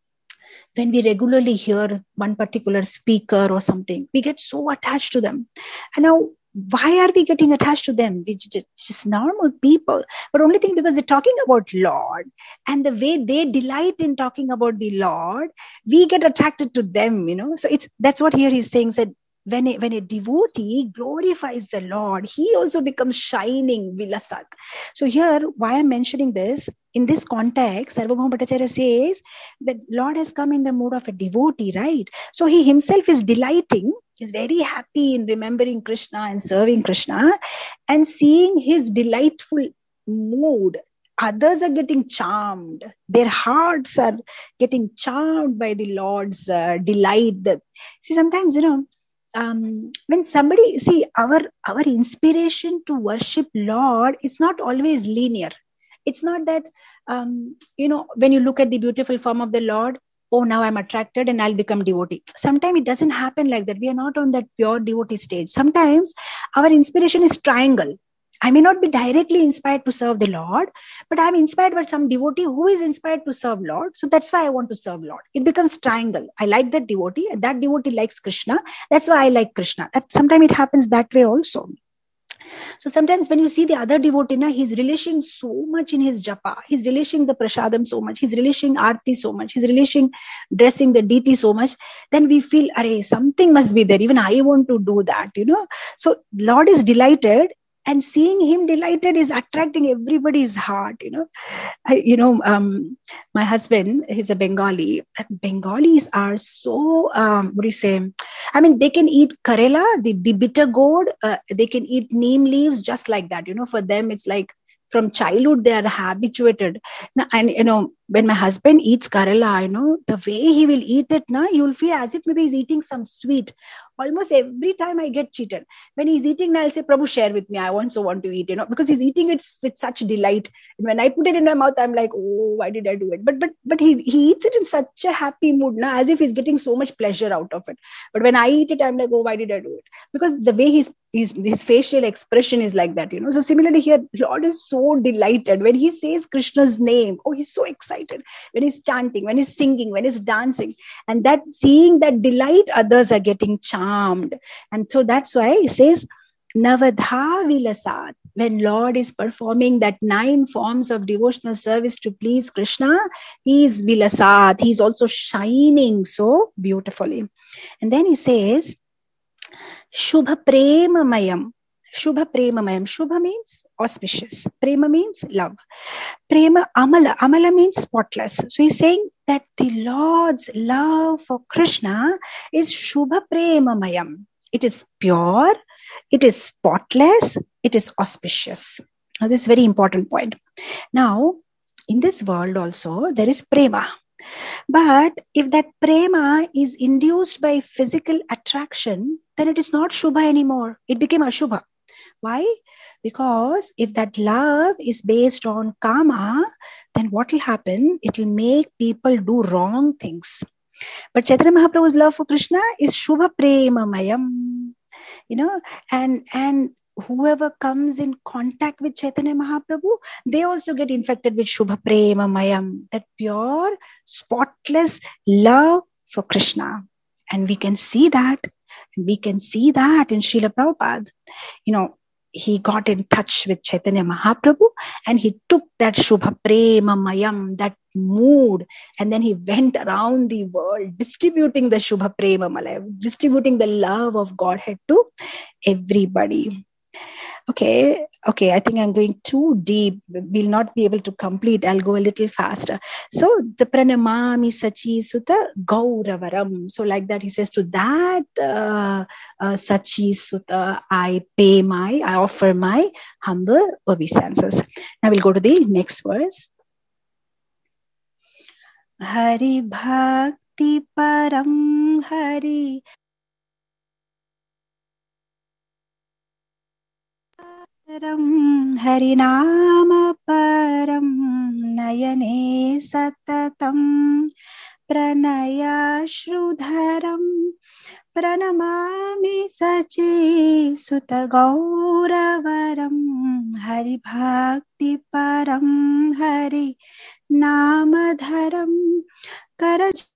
when we regularly hear one particular speaker or something, we get so attached to them. And now, why are we getting attached to them? They're just, just normal people. But only thing because they're talking about Lord, and the way they delight in talking about the Lord, we get attracted to them, you know. So it's that's what here he's saying, said, When a, when a devotee glorifies the Lord, he also becomes shining, vilasat. So here, why I'm mentioning this, in this context, Sarvabhauma Bhattacharya says that Lord has come in the mood of a devotee, right? So he himself is delighting, is very happy in remembering Krishna and serving Krishna, and seeing his delightful mood. Others are getting charmed. Their hearts are getting charmed by the Lord's uh, delight. That, see, sometimes, you know, Um, when somebody, see, our our inspiration to worship Lord is not always linear. It's not that, um, you know, when you look at the beautiful form of the Lord, oh, now I'm attracted and I'll become devotee. Sometimes it doesn't happen like that. We are not on that pure devotee stage. Sometimes our inspiration is triangle. I may not be directly inspired to serve the Lord, but I'm inspired by some devotee who is inspired to serve Lord. So that's why I want to serve Lord. It becomes triangle. I like that devotee, and that devotee likes Krishna. That's why I like Krishna. That sometimes it happens that way also. So sometimes when you see the other devotee, na, he's relishing so much in his japa. He's relishing the prasadam so much. He's relishing aarti so much. He's relishing dressing the deity so much. Then we feel, arey, something must be there. Even I want to do that, you know. So Lord is delighted. And seeing him delighted is attracting everybody's heart, you know. I, you know, um, my husband, he's a Bengali. And Bengalis are so, um, what do you say? I mean, they can eat karela, the, the bitter gourd. Uh, they can eat neem leaves just like that. You know, for them, it's like from childhood, they are habituated. Now, and, you know, when my husband eats karela, you know, the way he will eat it, na, you'll feel as if maybe he's eating some sweet. Almost every time I get cheated. When he's eating, I'll say, Prabhu, share with me. I also want to eat, you know, because he's eating it with such delight. And when I put it in my mouth, I'm like, oh, why did I do it? But but but he, he eats it in such a happy mood, na, as if he's getting so much pleasure out of it. But when I eat it, I'm like, oh, why did I do it? Because the way his, his, his facial expression is like that, you know. So similarly here, Lord is so delighted. When he says Krishna's name, oh, he's so excited. When he's chanting, when he's singing, when he's dancing. And that seeing that delight, others are getting charmed. And so that's why he says, Navadha Vilasat. When Lord is performing that nine forms of devotional service to please Krishna, he is Vilasat. He is also shining so beautifully. And then he says, Shubha Prema Mayam. Shubha Prema Mayam. Shubha means auspicious. Prema means love. Prema Amala. Amala means spotless. So he's saying that the Lord's love for Krishna is Shubha Prema Mayam. It is pure, it is spotless, it is auspicious. Now, this is a very important point. Now, in this world also there is prema. But if that prema is induced by physical attraction, then it is not Shubha anymore. It became Ashubha. Why? Because if that love is based on kama, then what will happen? It will make people do wrong things. But Chaitanya Mahaprabhu's love for Krishna is Shubha Prema Mayam. You know, and and whoever comes in contact with Chaitanya Mahaprabhu, they also get infected with Shubha Prema Mayam, that pure, spotless love for Krishna. And we can see that. We can see that in Srila Prabhupada. You know, he got in touch with Chaitanya Mahaprabhu and he took that Shubha Prema Mayam, that mood, and then he went around the world distributing the Shubha Prema Mayam, distributing the love of Godhead to everybody. Okay, okay, I think I'm going too deep. We'll not be able to complete. I'll go a little faster. So, the Pranamami Sachi Sutta Gauravaram. So, like that, he says, to that uh, uh, Sachi Sutta, I pay my, I offer my humble obeisances. Now, we'll go to the next verse. Hari Bhakti Param Hari Harinama Param Nayane Satatam Pranaya Shrudharam Pranamami Sachi Sutta Gauravaram Hari Bhakti Param Hari Namadharam Karaj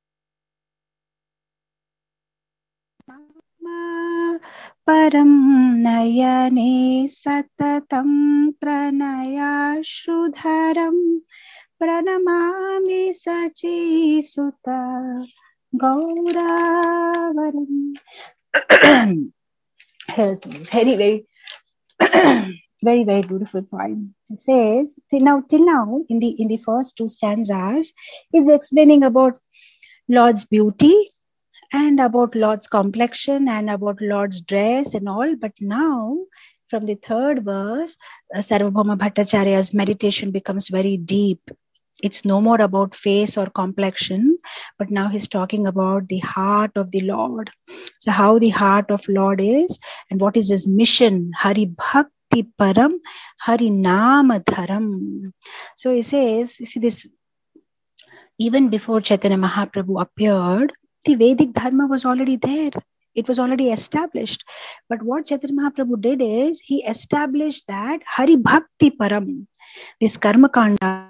Param Nayane Satatam Pranaya Shrudharam Pranamami Sachi Sutta Gauravaram. Here's a very, very, very, very beautiful point. It says, till now, till now, in the in the first two stanzas, is explaining about Lord's beauty and about Lord's complexion and about Lord's dress and all. But now, from the third verse, uh, Sarvabhauma Bhattacharya's meditation becomes very deep. It's no more about face or complexion, but now he's talking about the heart of the Lord. So how the heart of Lord is and what is his mission. Hari Bhakti Param, Hari Nama Dharam. So he says, you see this, even before Chaitanya Mahaprabhu appeared, the Vedic Dharma was already there. It was already established. But what Chaitanya Mahaprabhu did is, he established that Hari Bhakti Param, this Karma Kanda,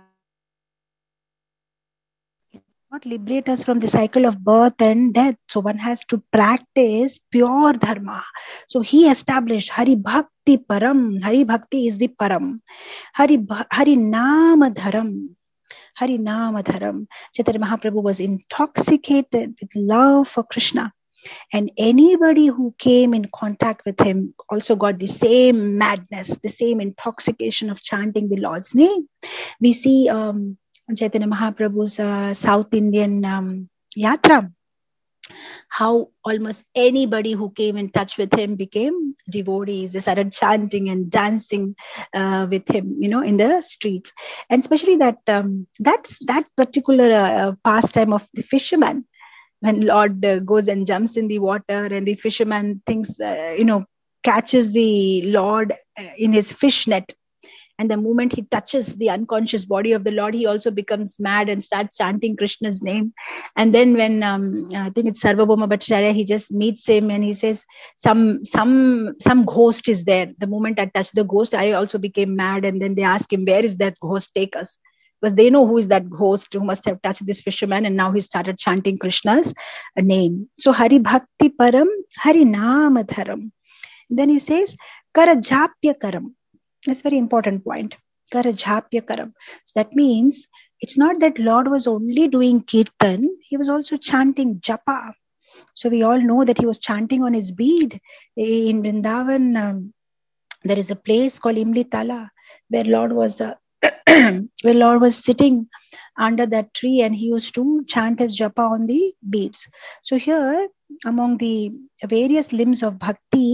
not liberate us from the cycle of birth and death. So one has to practice pure Dharma. So he established Hari Bhakti Param. Hari Bhakti is the Param. Hari, Hari Nama Dharam. Harinama Dharam. Chaitanya Mahaprabhu was intoxicated with love for Krishna. And anybody who came in contact with him also got the same madness, the same intoxication of chanting the Lord's name. We see um, Chaitanya Mahaprabhu's uh, South Indian um, Yatra, how almost anybody who came in touch with him became devotees. They started chanting and dancing uh, with him, you know, in the streets. And especially that um, that's that particular uh, pastime of the fisherman, when Lord uh, goes and jumps in the water and the fisherman thinks, uh, you know, catches the Lord uh, in his fish net. And the moment he touches the unconscious body of the Lord, he also becomes mad and starts chanting Krishna's name. And then when, um, I think it's Sarvabhauma Bhattacharya, he just meets him and he says, some some some ghost is there. The moment I touched the ghost, I also became mad. And then they ask him, where is that ghost? Take us. Because they know who is that ghost who must have touched this fisherman. And now he started chanting Krishna's name. So Hari Bhakti Param, Hari Nama Dharam. Then he says, Kara Japya Karam. That's a very important point. Karajhapya Karam. So that means it's not that Lord was only doing kirtan, he was also chanting japa. So we all know that he was chanting on his bead. In Vrindavan, um, there is a place called Imli Tala, where Lord was uh, where Lord was sitting under that tree and he used to chant his japa on the beads. So here, among the various limbs of bhakti,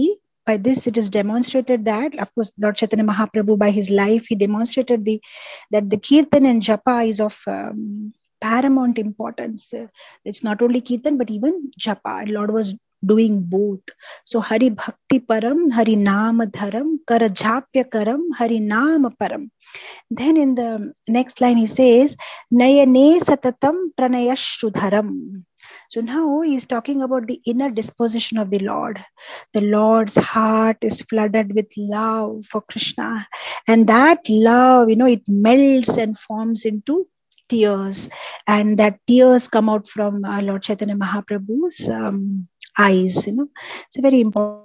by this it is demonstrated that, of course, Lord Chaitanya Mahaprabhu, by his life, he demonstrated the that the kirtan and japa is of um, paramount importance. It's not only kirtan but even japa. And Lord was doing both. So Hari Bhakti Param, Hari Nama Dharam, Kara Japya Karam, Hari Nama Param. Then in the next line he says, Nayane Satatam Pranayashrudharam. So now he is talking about the inner disposition of the Lord. The Lord's heart is flooded with love for Krishna. And that love, you know, it melts and forms into tears. And that tears come out from uh, Lord Chaitanya Mahaprabhu's um, eyes. You know, it's a very important.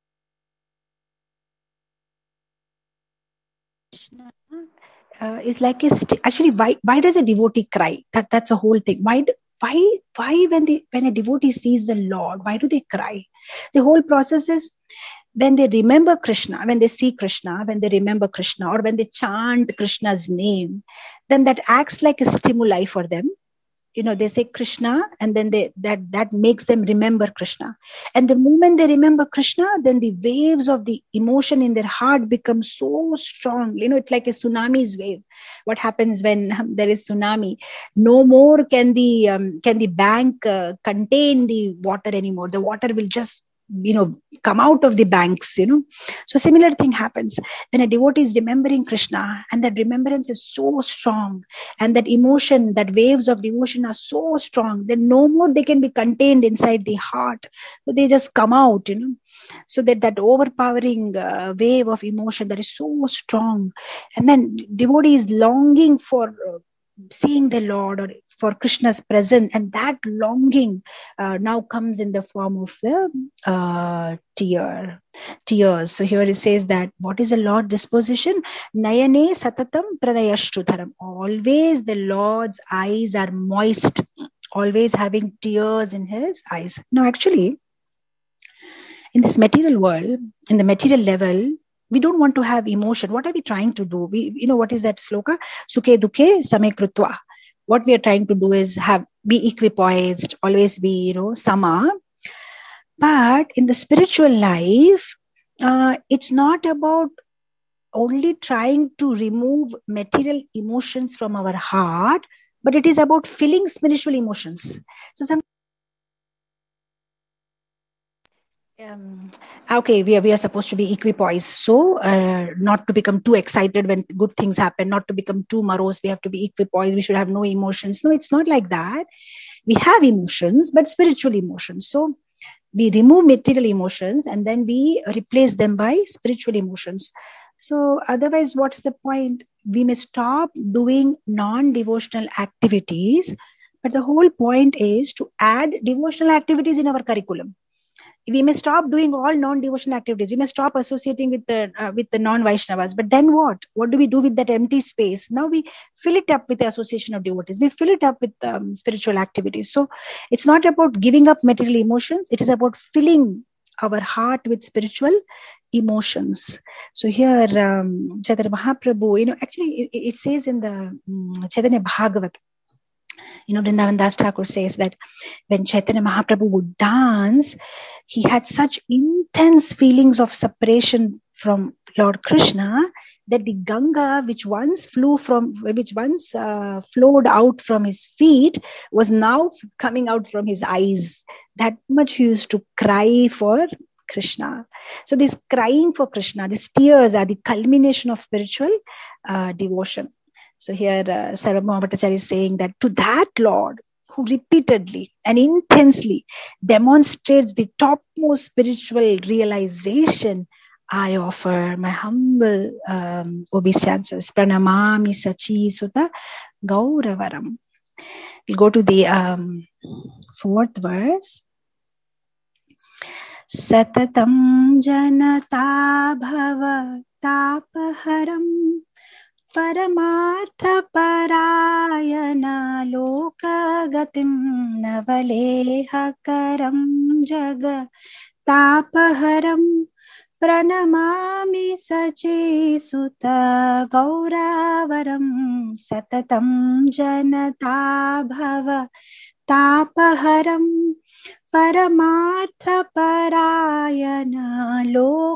Uh, is like a st- actually why why does a devotee cry? That that's a whole thing. Why why why when the when a devotee sees the Lord, why do they cry? The whole process is when they remember Krishna, when they see Krishna, when they remember Krishna, or when they chant Krishna's name, then that acts like a stimuli for them. You know, they say Krishna, and then they that that makes them remember Krishna. And the moment they remember Krishna, then the waves of the emotion in their heart become so strong. You know, it's like a tsunami's wave. What happens when um, there is tsunami? No more can the um, can the bank uh, contain the water anymore. The water will just, you know, come out of the banks, you know. So similar thing happens when a devotee is remembering Krishna, and that remembrance is so strong, and that emotion, that waves of devotion are so strong, then no more they can be contained inside the heart. So they just come out, you know. So that that overpowering uh, wave of emotion that is so strong, and then devotee is longing for uh, seeing the Lord or for Krishna's presence, and that longing uh, now comes in the form of the uh, tear, tears. So here it says that what is the Lord's disposition? Nayane satatam pranayashrudharam. Always the Lord's eyes are moist, always having tears in his eyes. Now actually, in this material world, in the material level, we don't want to have emotion. What are we trying to do? We, you know, what is that sloka? Sukhe dukhe same krutva. What we are trying to do is have be equipoised, always be, you know, sama. But in the spiritual life, uh, it's not about only trying to remove material emotions from our heart, but it is about filling spiritual emotions. So some Um, okay, we are, we are supposed to be equipoised. So uh, not to become too excited when good things happen, not to become too morose. We have to be equipoised. We should have no emotions. No, it's not like that. We have emotions, but spiritual emotions. So we remove material emotions and then we replace them by spiritual emotions. So otherwise, what's the point? We may stop doing non-devotional activities, but the whole point is to add devotional activities in our curriculum. We may stop doing all non-devotional activities. We may stop associating with the uh, with the non-Vaishnavas. But then what? What do we do with that empty space? Now we fill it up with the association of devotees. We fill it up with um, spiritual activities. So it's not about giving up material emotions. It is about filling our heart with spiritual emotions. So here, um, Chaitanya Mahaprabhu, you know, actually it, it says in the um, Chaitanya Bhagavat, you know, Vrindavan Das Thakur says that when Chaitanya Mahaprabhu would dance, he had such intense feelings of separation from Lord Krishna that the Ganga, which once flew from, which once uh, flowed out from his feet, was now coming out from his eyes. That much he used to cry for Krishna. So this crying for Krishna, these tears are the culmination of spiritual uh, devotion. So here uh, Sarvabhauma Bhattacharya is saying that to that Lord who repeatedly and intensely demonstrates the topmost spiritual realization, I offer my humble um, obeisances. Pranamami Sachi Sutta Gauravaram. We'll go to the um, fourth verse. Satatam janata bhava tapaharam Paramartha parayana lokagatim navaleha karam jaga tapaharam pranamami sachi sutta gauravaram satatam janata bhava tapaharam Paramartha parayana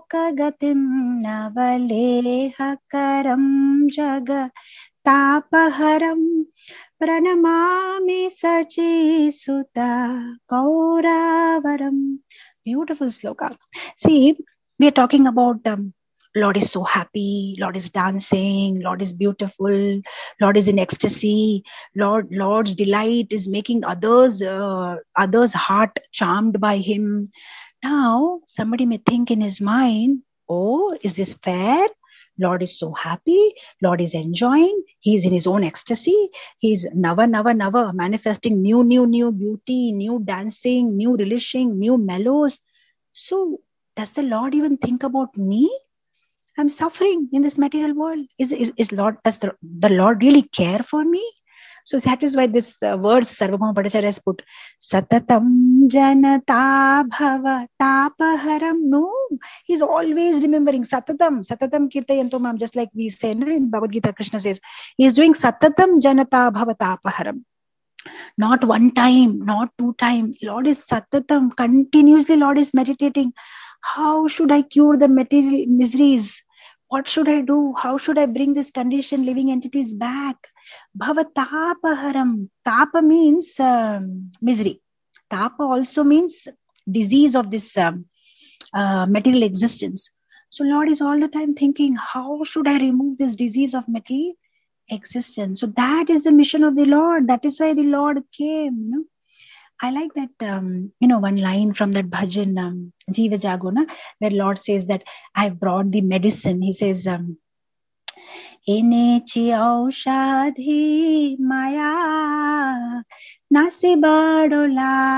lokagatim navalehakaram jaga tapaharam pranamami sachi sutta gauravaram. Beautiful sloka. See, we are talking about um, Lord is so happy, Lord is dancing, Lord is beautiful, Lord is in ecstasy, Lord, Lord's delight is making others, uh, others' heart charmed by him. Now, somebody may think in his mind, oh, is this fair? Lord is so happy, Lord is enjoying, he's in his own ecstasy, he's nava, nava, nava, manifesting new, new, new beauty, new dancing, new relishing, new mellows. So, does the Lord even think about me? I'm suffering in this material world. Is, is, is Lord, does the, the Lord really care for me? So that is why this uh, words Sarvabhauma Bhattacharya has put, Satatam janata bhava tapaharam. No, he's always remembering Satatam, Satatam kirtayantomam, just like we say in Bhagavad Gita, Krishna says, he is doing Satatam janata bhava tapaharam. Not one time, not two times. Lord is Satatam, continuously Lord is meditating. How should I cure the material miseries? What should I do? How should I bring this conditioned living entities back? Bhava tapaharam. Tapa means um, misery. Tapa also means disease of this um, uh, material existence. So Lord is all the time thinking, how should I remove this disease of material existence? So that is the mission of the Lord. That is why the Lord came. You know? I like that, um, you know, one line from that bhajan, um, Jiva Jagona, where Lord says that I've brought the medicine. He says, um, Enechi aushadhi maya nase bado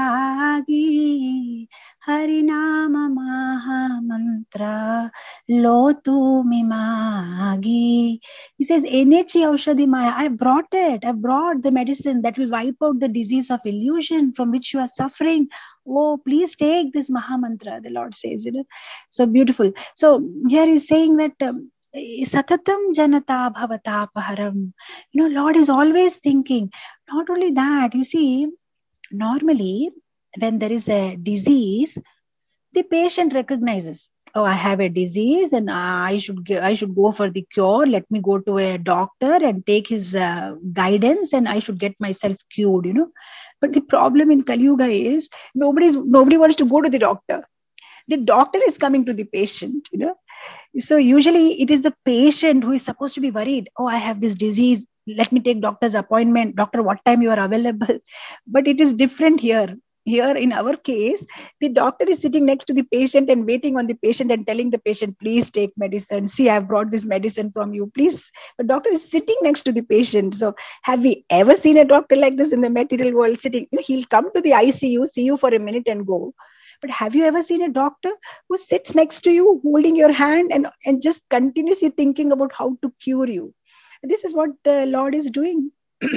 lagi harinama maha mantra lotu mimagi. He says, Enechi aushadhi maya, I brought it. I brought the medicine that will wipe out the disease of illusion from which you are suffering. Oh, please take this maha mantra, the Lord says. You know? So beautiful. So here he's saying that um, Satatam janata bhavatapaharam. You know, Lord is always thinking. Not only that, you see, normally when there is a disease, the patient recognizes, oh, I have a disease and I should go, I should go for the cure. Let me go to a doctor and take his uh, guidance and I should get myself cured, you know. But the problem in Kali Yuga is nobody's, nobody wants to go to the doctor. The doctor is coming to the patient, you know. So usually it is the patient who is supposed to be worried. Oh, I have this disease. Let me take doctor's appointment. Doctor, what time you are available? But it is different here. Here in our case, the doctor is sitting next to the patient and waiting on the patient and telling the patient, please take medicine. See, I've brought this medicine from you. Please. The doctor is sitting next to the patient. So have we ever seen a doctor like this in the material world sitting? He'll come to the I C U, see you for a minute and go. But have you ever seen a doctor who sits next to you, holding your hand and, and just continuously thinking about how to cure you? This is what the Lord is doing.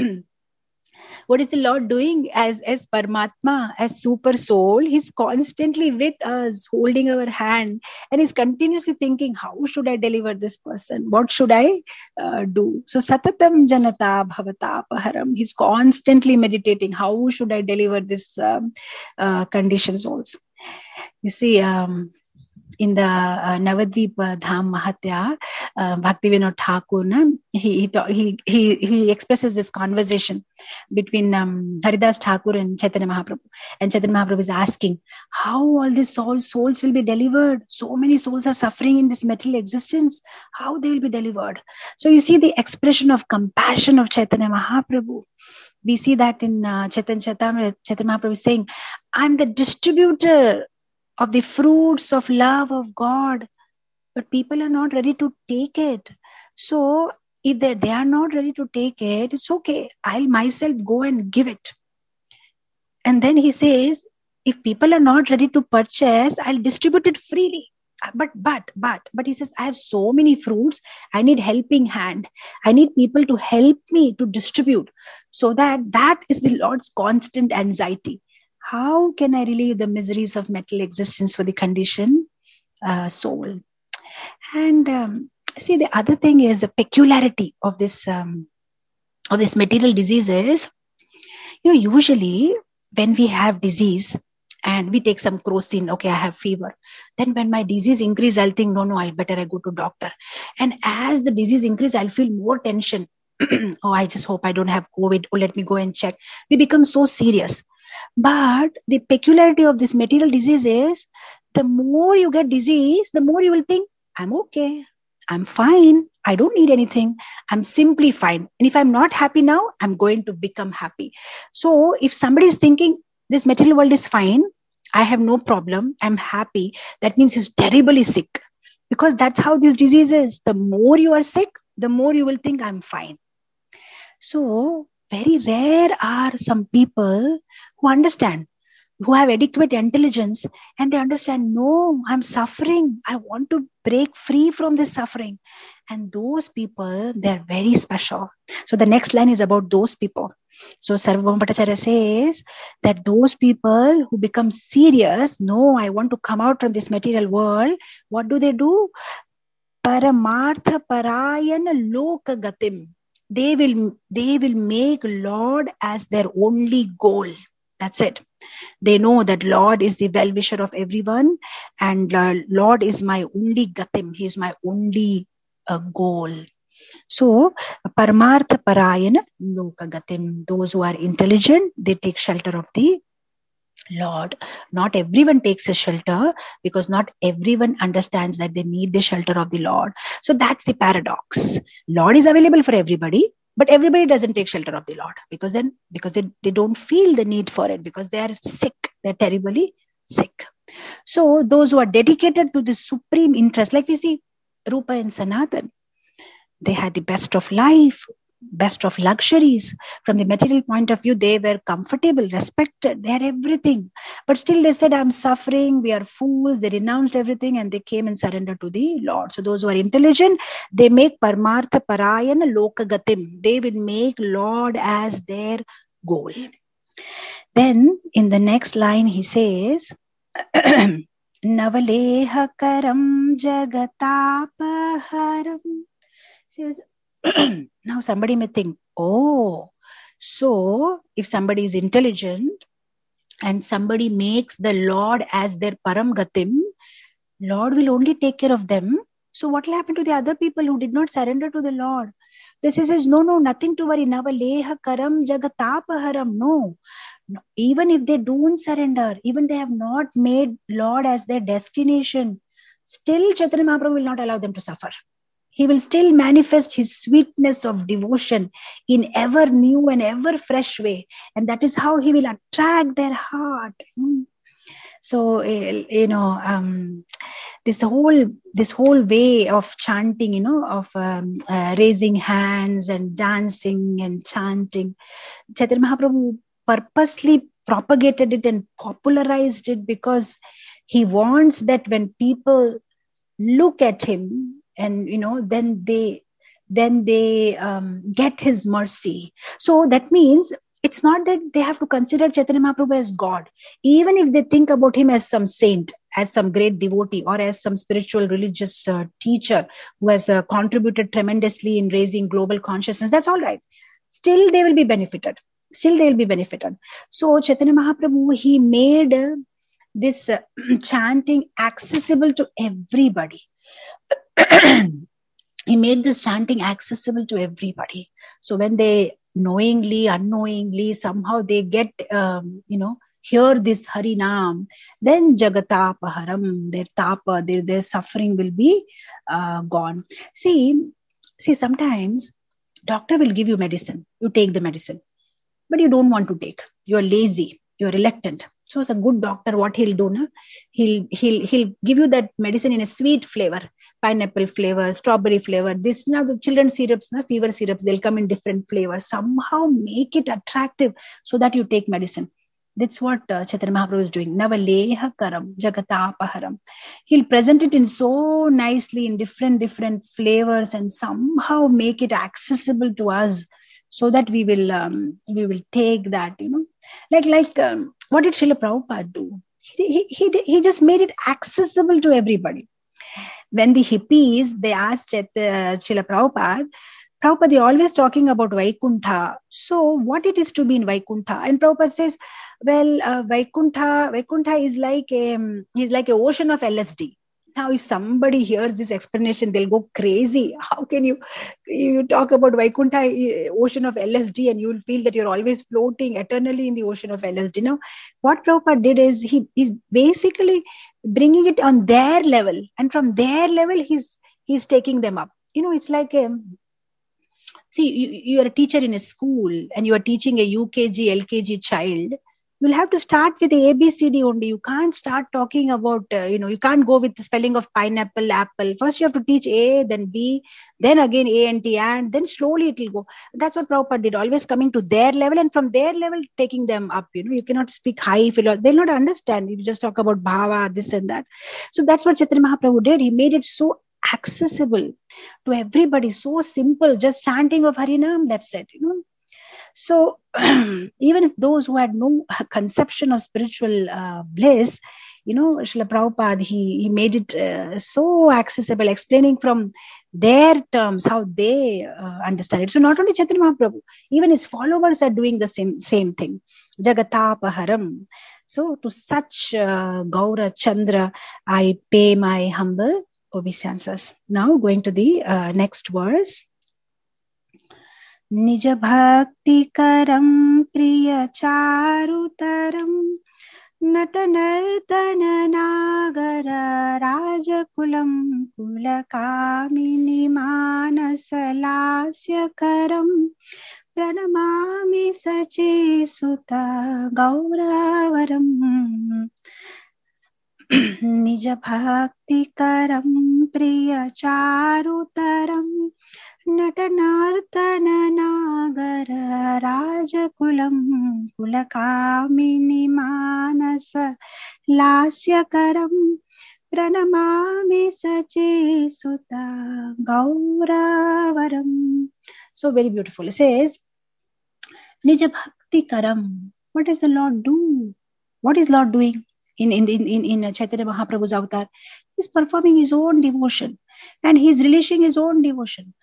What is the Lord doing as, as Paramatma, as super soul? He's constantly with us, holding our hand, and he's continuously thinking, how should I deliver this person? What should I uh, do? So Satatam janata bhavatapaharam. He's constantly meditating, how should I deliver this um, uh, condition souls? You see, um, in the uh, Navadvip uh, Dham Mahatya, uh, Bhaktivinoda Thakur, na, he, he, he, he expresses this conversation between um, Haridas Thakur and Chaitanya Mahaprabhu. And Chaitanya Mahaprabhu is asking, how all these souls, souls will be delivered? So many souls are suffering in this material existence. How they will be delivered? So you see the expression of compassion of Chaitanya Mahaprabhu. We see that in uh, Chaitanya Charitamrita, Chaitanya Mahaprabhu is saying, I'm the distributor of the fruits of love of God, but people are not ready to take it. So if they, they are not ready to take it, it's okay. I'll myself go and give it. And then he says, if people are not ready to purchase, I'll distribute it freely. But, but, but, but he says, I have so many fruits. I need helping hand. I need people to help me to distribute. So that, that is the Lord's constant anxiety. How can I relieve the miseries of material existence for the conditioned uh, soul? And um, see, the other thing is the peculiarity of this um, of this material disease is, you know, usually when we have disease, and we take some crocin. Okay, I have fever. Then when my disease increase, I'll think, no, no, I better I go to doctor. And as the disease increase, I'll feel more tension. Oh, I just hope I don't have COVID. Oh, let me go and check. We become so serious. But the peculiarity of this material disease is, the more you get disease, the more you will think, I'm okay. I'm fine. I don't need anything. I'm simply fine. And if I'm not happy now, I'm going to become happy. So if somebody is thinking this material world is fine, I have no problem, I'm happy, that means he's terribly sick. Because that's how this disease is. The more you are sick, the more you will think I'm fine. So very rare are some people who understand, who have adequate intelligence, and they understand, no, I'm suffering. I want to break free from this suffering. And those people, they're very special. So the next line is about those people. So Sarvabhauma Bhattacharya says that those people who become serious, no, I want to come out from this material world. What do they do? Paramartha Parayana Loka Gatim. They will, they will make Lord as their only goal. That's it. They know that Lord is the well-wisher of everyone, and uh, Lord is my only gatim. He is my only uh, goal. So, Paramartha Parayana Loka Gatim. Those who are intelligent, they take shelter of the Lord. Not everyone takes a shelter, because not everyone understands that they need the shelter of the Lord. So that's the paradox. Lord is available for everybody, but everybody doesn't take shelter of the Lord, because then because they, they don't feel the need for it, because they are sick. They're terribly sick. So those who are dedicated to the supreme interest, like we see Rupa and Sanatan, they had the best of life, best of luxuries. From the material point of view, they were comfortable, respected, they had everything. But still they said, I'm suffering, we are fools. They renounced everything and they came and surrendered to the Lord. So those who are intelligent, they make Paramartha Parayana Loka Gatim. They will make Lord as their goal. Then in the next line he says, Navaleha Karam Jagatapaharam. Says, now somebody may think, oh, so if somebody is intelligent and somebody makes the Lord as their Param Gatim, Lord will only take care of them. So what will happen to the other people who did not surrender to the Lord? This is says, no, no, nothing to worry. Navaleha Karam Jagatapaharam. No. no. Even if they don't surrender, even they have not made Lord as their destination, still Chaitanya Mahaprabhu will not allow them to suffer. He will still manifest his sweetness of devotion in ever new and ever fresh way. And that is how he will attract their heart. So, you know, um, this whole this whole way of chanting, you know, of um, uh, raising hands and dancing and chanting, Chaitanya Mahaprabhu purposely propagated it and popularized it, because he wants that when people look at him, and you know, then they then they um, get his mercy. So that means it's not that they have to consider Chaitanya Mahaprabhu as God. Even if they think about him as some saint, as some great devotee, or as some spiritual religious uh, teacher who has uh, contributed tremendously in raising global consciousness, that's all right. Still they will be benefited. Still they will be benefited. So Chaitanya Mahaprabhu, he made uh, this uh, chanting accessible to everybody. He made this chanting accessible to everybody. So when they knowingly, unknowingly, somehow they get, um, you know, hear this Harinam, then Jagatapaharam, their tapa, their, their suffering will be uh, gone. See, see, sometimes doctor will give you medicine. You take the medicine, but you don't want to take. You are lazy. You are reluctant. So as a good doctor, what he'll do, na? he'll he'll he'll give you that medicine in a sweet flavor, pineapple flavor, strawberry flavor. This now the children's syrups, na, fever syrups, they'll come in different flavors. Somehow make it attractive so that you take medicine. That's what uh, Chaitanya Mahaprabhu is doing. Navaleha Karam Jagatapaharam. He'll present it in so nicely in different different flavors and somehow make it accessible to us, so that we will um, we will take that, you know, like like um, what did Srila Prabhupada do? He, he, he, he just made it accessible to everybody. When the hippies, they asked uh, Srila Prabhupada Prabhupada, you're always talking about Vaikuntha. So what it is to be in Vaikuntha? And Prabhupada says, well, uh, Vaikuntha, Vaikuntha is like a, is like an ocean of L S D. Now, if somebody hears this explanation, they'll go crazy. How can you, you talk about Vaikuntha, ocean of L S D, and you will feel that you're always floating eternally in the ocean of L S D. Now, what Prabhupada did is he is basically bringing it on their level. And from their level, he's, he's taking them up. You know, it's like, a, see, you, you are a teacher in a school and you are teaching a U K G, L K G child. You'll have to start with the A B C D only. You can't start talking about, uh, you know, you can't go with the spelling of pineapple, apple. First you have to teach A, then B, then again A and T, and then slowly it will go. That's what Prabhupada did, always coming to their level and from their level taking them up. You know, you cannot speak high philosophy. They'll not understand. You just talk about bhava, this and that. So that's what Chaitanya Mahaprabhu did. He made it so accessible to everybody, so simple, just chanting of Harinam, that's it, you know. So even if those who had no conception of spiritual uh, bliss, you know, Srila Prabhupada, he, he made it uh, so accessible, explaining from their terms how they uh, understand it. So not only Chaitanya Mahaprabhu, even his followers are doing the same, same thing. Jagatapaharam. So to such uh, Gaura Chandra, I pay my humble obeisances. Now going to the uh, next verse. निज भक्ति करम प्रिय चारुतरम नट नर्तन नागर राजकुलम कुलकामिनी मानस लास्य करम प्रणमामि सचे सुत गौरवरम निज भक्ति करम प्रिय चारुतरम नटनार्तन नागर राजकुलम कुलकामिनी मानस लास्यकरम प्रणमामि सचे सुता गौरवरम. So very beautiful. It says, Nija Bhakti Karam. What does the Lord do? What is Lord doing in, in, in, in Chaitanya Mahaprabhu's avatar? He's performing his own devotion and he's releasing his own devotion.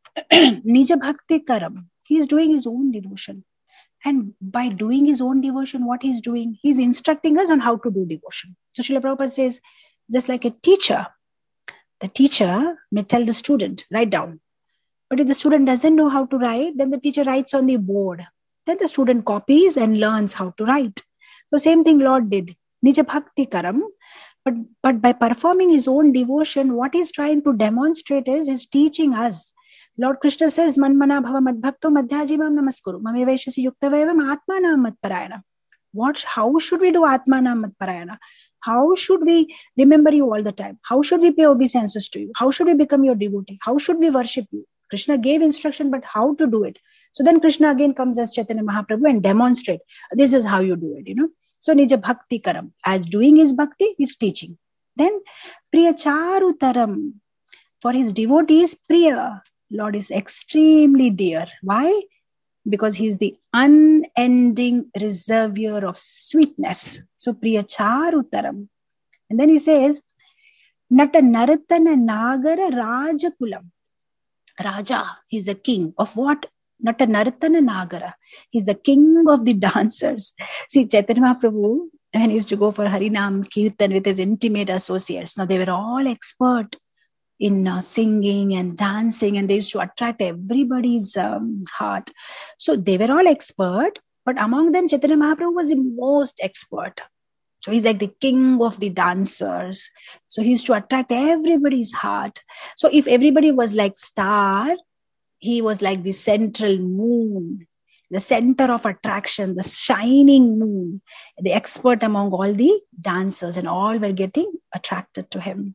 Nija Bhakti Karam. He is doing his own devotion. And by doing his own devotion, what he's doing, he's instructing us on how to do devotion. So Srila Prabhupada says, just like a teacher, the teacher may tell the student, write down. But if the student doesn't know how to write, then the teacher writes on the board. Then the student copies and learns how to write. So same thing Lord did. Nija Bhakti Karam. But, but by performing his own devotion, what he's trying to demonstrate is, he's teaching us. Lord Krishna says, Manmana bhava madbhakto madhyajimam namaskuru. Mame vaishasi yuktavayavam atmanam matparayana. What, how should we do atmanam matparayana? How should we remember you all the time? How should we pay obeisances to you? How should we become your devotee? How should we worship you? Krishna gave instruction, but how to do it? So then Krishna again comes as Chaitanya Mahaprabhu and demonstrate, this is how you do it, you know. So Nija Bhakti Karam. As doing his bhakti, he's teaching. Then Priya Charutaram. For his devotees, Priya, Lord is extremely dear. Why? Because he is the unending reservoir of sweetness. So Priya Charutaram. And then he says, Nata Naratana Nagara Rajakulam. Raja, he's the king of what? Nata Naratana Nagara. He's the king of the dancers. See, Chaitanya Mahaprabhu, when he used to go for Harinam Kirtan with his intimate associates, now they were all expert in uh, singing and dancing, and they used to attract everybody's um, heart. So they were all expert, but among them Chaitanya Mahaprabhu was the most expert. So he's like the king of the dancers. So he used to attract everybody's heart. So if everybody was like star, he was like the central moon, the center of attraction, the shining moon, the expert among all the dancers, and all were getting attracted to him.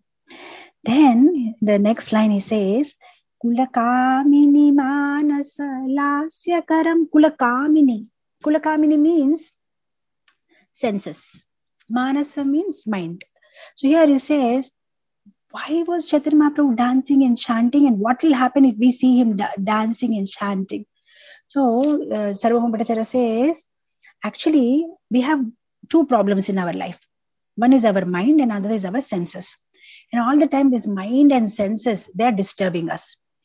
Then the next line he says, Kulakamini manasa lasya karam. Kulakamini. Kulakamini means senses. Manasa means mind. So here he says, why was Chaitanya Mahaprabhu dancing and chanting, and what will happen if we see him da- dancing and chanting? So uh, Sarvabhauma Bhattacharya says, actually we have two problems in our life. One is our mind and another is our senses. And all the time this mind and senses, they are disturbing us.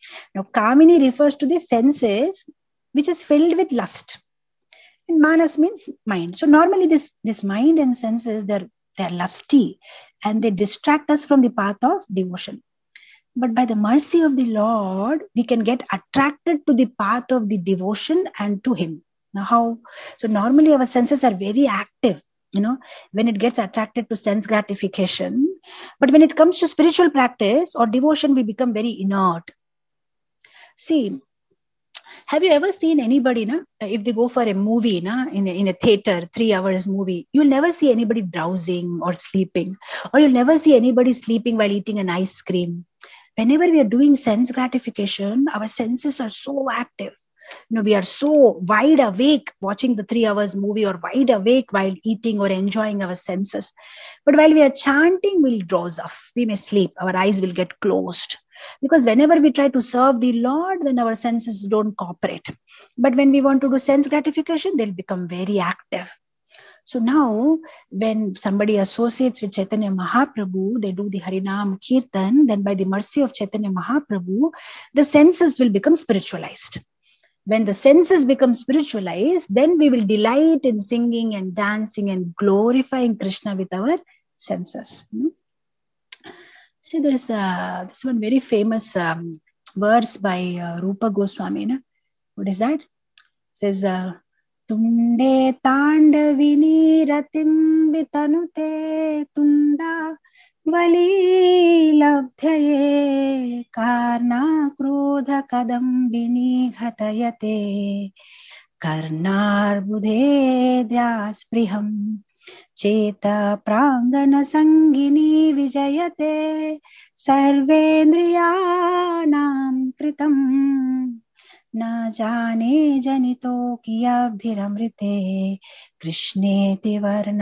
Now, Kamini refers to the senses which is filled with lust. And manas means mind. So normally this, this mind and senses, they're, they're lusty and they distract us from the path of devotion. But by the mercy of the Lord, we can get attracted to the path of the devotion and to Him. Now how? So normally our senses are very active, you know, when it gets attracted to sense gratification. But when it comes to spiritual practice or devotion, we become very inert. See, have you ever seen anybody, na, if they go for a movie, na, in, a, in a theater, three hours movie, you'll never see anybody drowsing or sleeping, or you'll never see anybody sleeping while eating an ice cream. Whenever we are doing sense gratification, our senses are so active. You know, we are so wide awake watching the three hours movie or wide awake while eating or enjoying our senses. But while we are chanting, we'll doze off. We may sleep. Our eyes will get closed. Because whenever we try to serve the Lord, then our senses don't cooperate. But when we want to do sense gratification, they'll become very active. So now, when somebody associates with Chaitanya Mahaprabhu, they do the Harinam Kirtan, then by the mercy of Chaitanya Mahaprabhu, the senses will become spiritualized. When the senses become spiritualized, then we will delight in singing and dancing and glorifying Krishna with our senses. See, there is uh, this one very famous um, verse by uh, Rupa Goswami. Na? What is that? It says, uh, Tunde Tandavini Ratim Vitanute Tunda Vali Labdhaye Karna Krodha Kadambini Ghatayate Karnar Budhe Dhyaspriham Cheta Prangana Sangini Vijayate Sarvendriyanam Kritam Na Jane Janito Kiyabdhiramrite Krishneti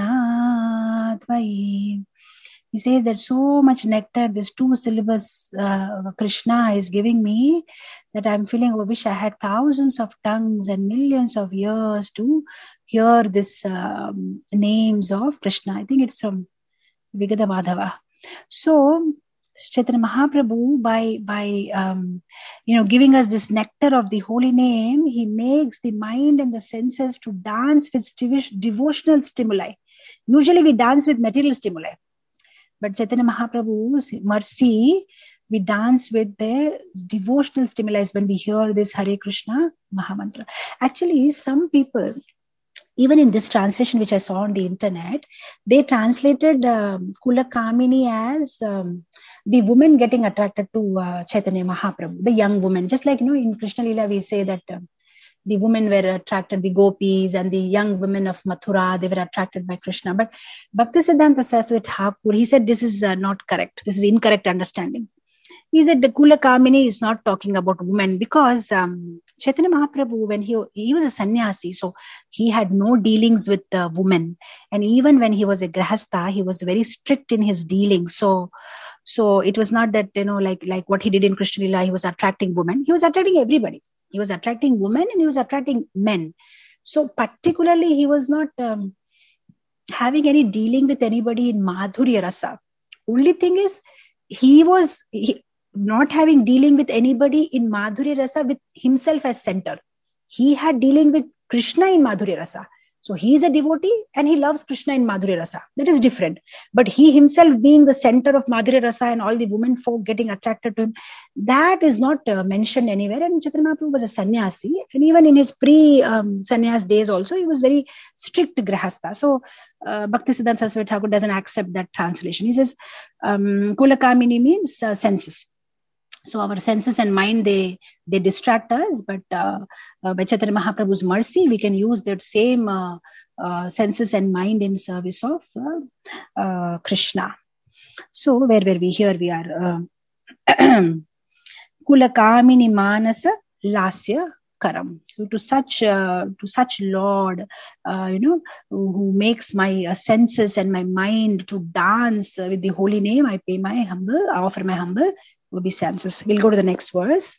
Varnadvai. He says that so much nectar, this two syllables uh, Krishna is giving me, that I'm feeling, I wish I had thousands of tongues and millions of ears to hear this um, names of Krishna. I think it's from Vigada Madhava. So Chaitanya Mahaprabhu, by by um, you know, giving us this nectar of the holy name, he makes the mind and the senses to dance with devotional stimuli. Usually we dance with material stimuli. But Chaitanya Mahaprabhu's mercy, we dance with the devotional stimuli when we hear this Hare Krishna Mahamantra. Actually, some people, even in this translation which I saw on the internet, they translated um, Kula Kamini as um, the woman getting attracted to uh, Chaitanya Mahaprabhu, the young woman. Just like, you know, in Krishna Lila we say that um, the women were attracted, the gopis and the young women of Mathura, they were attracted by Krishna. But Bhaktisiddhanta Saraswati Thakur, he said this is uh, not correct. This is incorrect understanding. He said the Kula Kamini is not talking about women, because um, Chaitanya Mahaprabhu, when he, he was a sannyasi, so he had no dealings with uh, women. And even when he was a grahastha, he was very strict in his dealings. So So it was not that, you know, like, like what he did in Krishna Lila, he was attracting women. He was attracting everybody. He was attracting women and he was attracting men. So particularly, he was not um, having any dealing with anybody in Madhurya Rasa. Only thing is, he was he, not having dealing with anybody in Madhurya Rasa with himself as center. He had dealing with Krishna in Madhurya Rasa. So he is a devotee and he loves Krishna in Madhurya Rasa. That is different. But he himself being the center of Madhurya Rasa and all the women folk getting attracted to him, that is not uh, mentioned anywhere. And Chaitanya Mahaprabhu was a sannyasi. And even in his pre-sannyas um, days also, he was very strict grahastha. So uh, Bhaktisiddhanta Saraswati Thakur doesn't accept that translation. He says, um, Kula Kamini means uh, senses. So our senses and mind, they they distract us, but uh, uh, by Chaitanya Mahaprabhu's mercy, we can use that same uh, uh, senses and mind in service of uh, uh, Krishna. So where were we? Here we are. Kula Kamini Manasa Lasya Karam. So to such uh, to such Lord, uh, you know, who, who makes my uh, senses and my mind to dance with the holy name, I pay my humble, I offer my humble obeisances. We'll go to the next verse.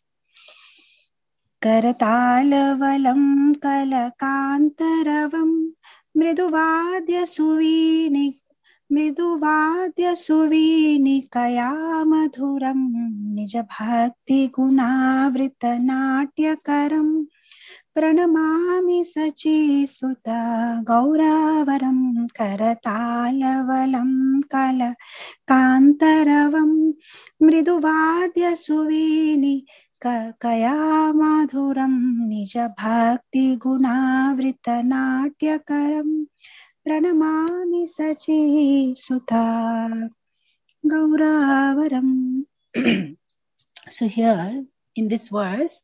Karatala-valam kalakantaravam mriduvadya suvini मृदुवाद्य सुवीनिकया मधुरं निज भक्ति गुणावृत नाट्यकरं प्रणमामि सचीसुत गौरावरं करतालवलं कलकान्तरवं मृदुवाद्य सुवीनिकया मधुरं निज भक्ति गुणावृत नाट्यकरं प्रणमामि सचीसुत गौरावरम. So here in this verse,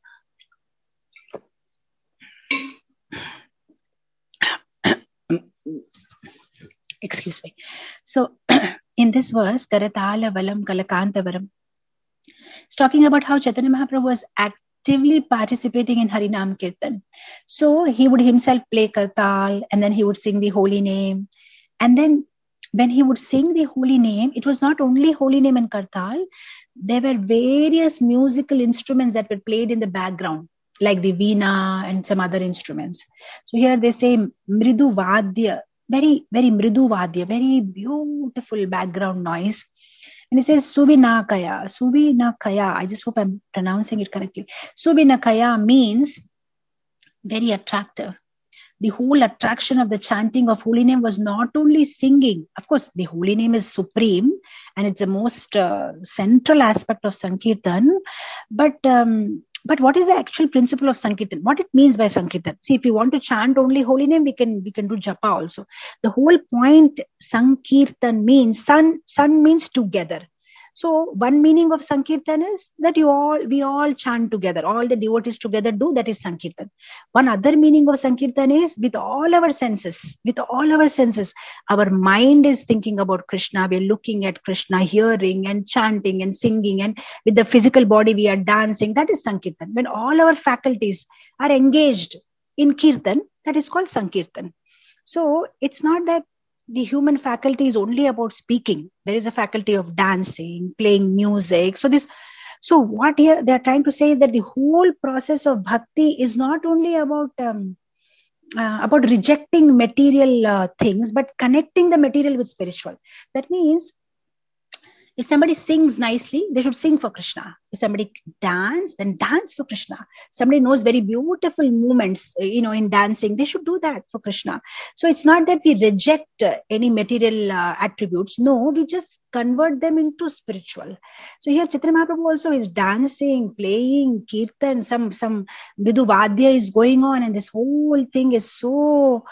excuse me. So in this verse, Karatala Valam Kalakantavaram, it's talking about how Chaitanya Mahaprabhu was actively participating in Harinam Kirtan. So he would himself play Kartal and then he would sing the holy name. And then when he would sing the holy name, it was not only holy name and Kartal, there were various musical instruments that were played in the background, like the veena and some other instruments. So here they say Mridu Vadya, very, very Mridu Vadya, very beautiful background noise. And it says Subinakaya, Subinakaya. I just hope I'm pronouncing it correctly. Subinakaya means very attractive. The whole attraction of the chanting of holy name was not only singing. Of course, the holy name is supreme and it's the most uh, central aspect of Sankirtan. But um, but what is the actual principle of Sankirtan? What it means by Sankirtan? See, if you want to chant only holy name, we can we can do japa also. The whole point Sankirtan means, san, san means together. So one meaning of Sankirtan is that you all, we all chant together, all the devotees together do, that is Sankirtan. One other meaning of Sankirtan is with all our senses, with all our senses, our mind is thinking about Krishna, we are looking at Krishna, hearing and chanting and singing, and with the physical body we are dancing, that is Sankirtan. When all our faculties are engaged in Kirtan, that is called Sankirtan. So it's not that the human faculty is only about speaking. There is a faculty of dancing, playing music. So this, so what here they are trying to say is that the whole process of bhakti is not only about um, uh, about rejecting material uh, things, but connecting the material with spiritual. That means if somebody sings nicely, they should sing for Krishna. If somebody dance, then dance for Krishna. Somebody knows very beautiful movements, you know, in dancing, they should do that for Krishna. So it's not that we reject uh, any material uh, attributes. No, we just convert them into spiritual. So here Chaitanya Mahaprabhu also is dancing, playing kirtan, some some Mridu Vadya is going on, and this whole thing is so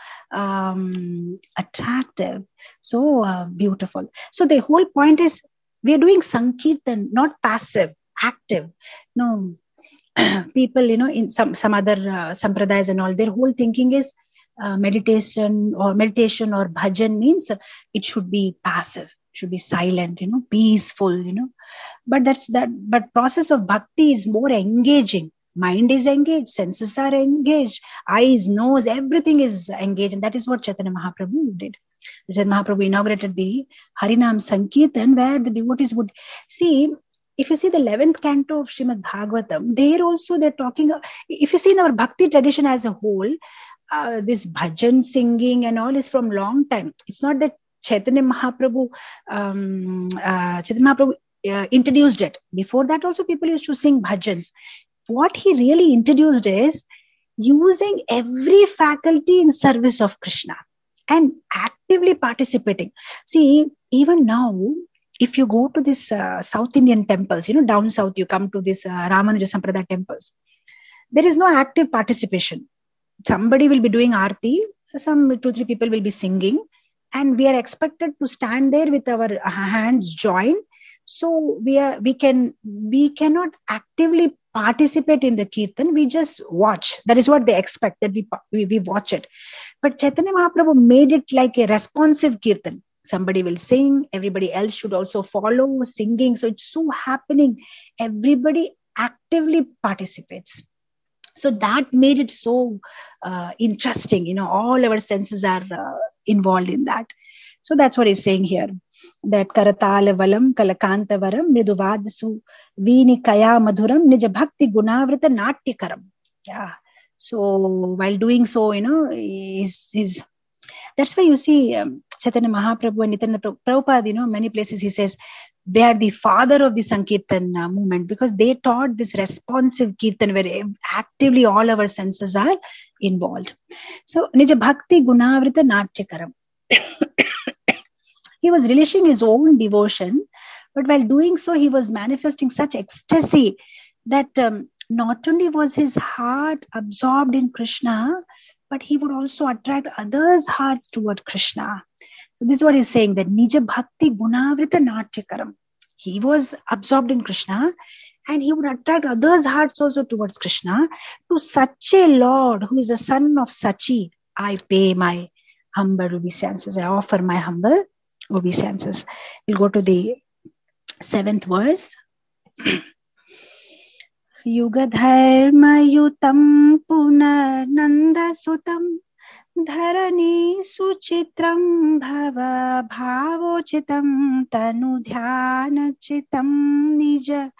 um, attractive, so uh, beautiful. So the whole point is, we are doing Sankirtan, not passive, active. No, people, you know, in some, some other uh, sampradayas and all, their whole thinking is uh, meditation or meditation or bhajan means it should be passive, should be silent, you know, peaceful, you know. But that's that. But process of bhakti is more engaging. Mind is engaged, senses are engaged, eyes, nose, everything is engaged. And that is what Chaitanya Mahaprabhu did. Chaitanya Mahaprabhu inaugurated the Harinam Sankirtan, where the devotees would see, if you see the eleventh canto of Srimad Bhagavatam, there also they're talking, if you see in our bhakti tradition as a whole, uh, this bhajan singing and all is from long time. It's not that Chaitanya Mahaprabhu, um, uh, Chaitanya Mahaprabhu uh, introduced it. Before that also people used to sing bhajans. What he really introduced is using every faculty in service of Krishna and actively participating. See, even now, if you go to this uh, South Indian temples, you know, down south, you come to this uh, Ramanuja Sampradaya temples, there is no active participation. Somebody will be doing aarti, some two, three people will be singing, and we are expected to stand there with our hands joined. So we are, we can, we cannot actively participate in the kirtan. We just watch. That is what they expect, that we, we, we watch it. But Chaitanya Mahaprabhu made it like a responsive kirtan. Somebody will sing, everybody else should also follow singing. So it's so happening. Everybody actively participates. So that made it so uh, interesting. You know, all our senses are uh, involved in that. So that's what he's saying here. That Karatala Valam Kalakantavaram Mriduvadasu Vini Kaya Madhuram Nija Bhakti Gunavrita Natyakaram. Yeah. So while doing so, you know, is is That's why you see um, Chaitanya Mahaprabhu and Nityananda Prabhupada, you know, many places he says, they are the father of the Sankirtan uh, movement, because they taught this responsive Kirtan where actively all our senses are involved. So, Nija Bhakti Gunavrita Natyakaram. He was relishing his own devotion, but while doing so, he was manifesting such ecstasy that um, not only was his heart absorbed in Krishna, but he would also attract others' hearts toward Krishna. So this is what he's saying, that Nija Bhakti Gunavrita Natyakaram. He was absorbed in Krishna, and he would attract others' hearts also towards Krishna. To such a Lord who is the son of Sachi, I pay my humble obeisances. I offer my humble obeisances. We'll go to the seventh verse. Yugadharmayutam punarnanda sutam dharani suchitram bhava bhavochitam tanu dhyanachitam nija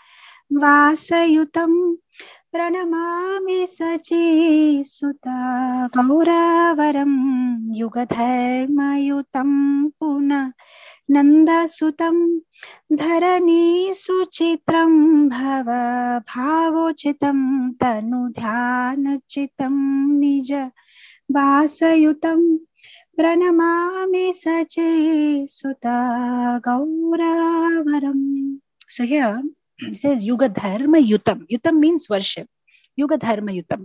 vasayutam pranamami sachi sutta gauravaram yugadharmayutam puna nanda sutam dharani suchitram bhava bhavochitam tanu dhyanachitam nija vasayutam pranamami sachi sutta gauravaram. So here it says Yuga Dharma Yutam. Yutam means worship. Yuga Dharma Yutam.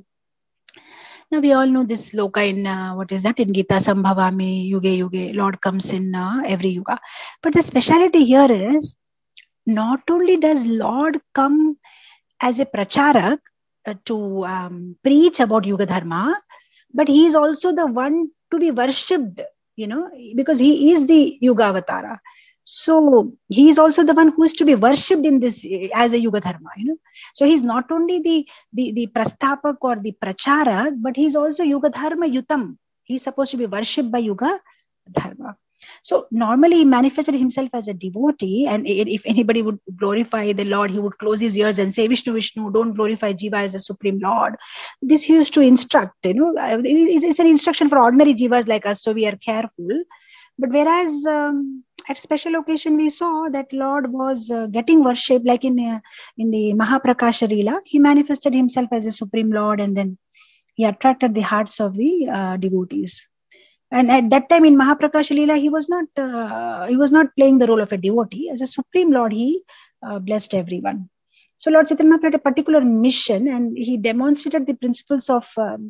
Now we all know this sloka in uh, what is that in Gita, Sambhavami Yuge Yuge. Lord comes in uh, every yuga. But the speciality here is not only does Lord come as a pracharak uh, to um, preach about Yuga Dharma, but he is also the one to be worshipped, you know, because he is the Yuga Avatara. So he is also the one who is to be worshipped in this as a Yuga Dharma, you know. So he's not only the, the, the Prastapak or the Pracharak, but he's also Yuga Dharma Yutam. He's supposed to be worshipped by Yuga Dharma. So normally he manifested himself as a devotee, and if anybody would glorify the Lord, he would close his ears and say, Vishnu, Vishnu, don't glorify Jiva as the Supreme Lord. This he used to instruct, you know. It's an instruction for ordinary Jivas like us, so we are careful. But whereas um, at special occasion we saw that Lord was uh, getting worshipped, like in uh, in the Mahaprakasha Leela, he manifested himself as a Supreme Lord, and then he attracted the hearts of the uh, devotees. And at that time in Mahaprakasha Leela, he was not uh, he was not playing the role of a devotee. As a Supreme Lord, he uh, blessed everyone. So Lord Chaitanya Mahaprabhu had a particular mission, and he demonstrated the principles of um,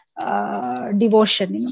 uh, devotion, you know.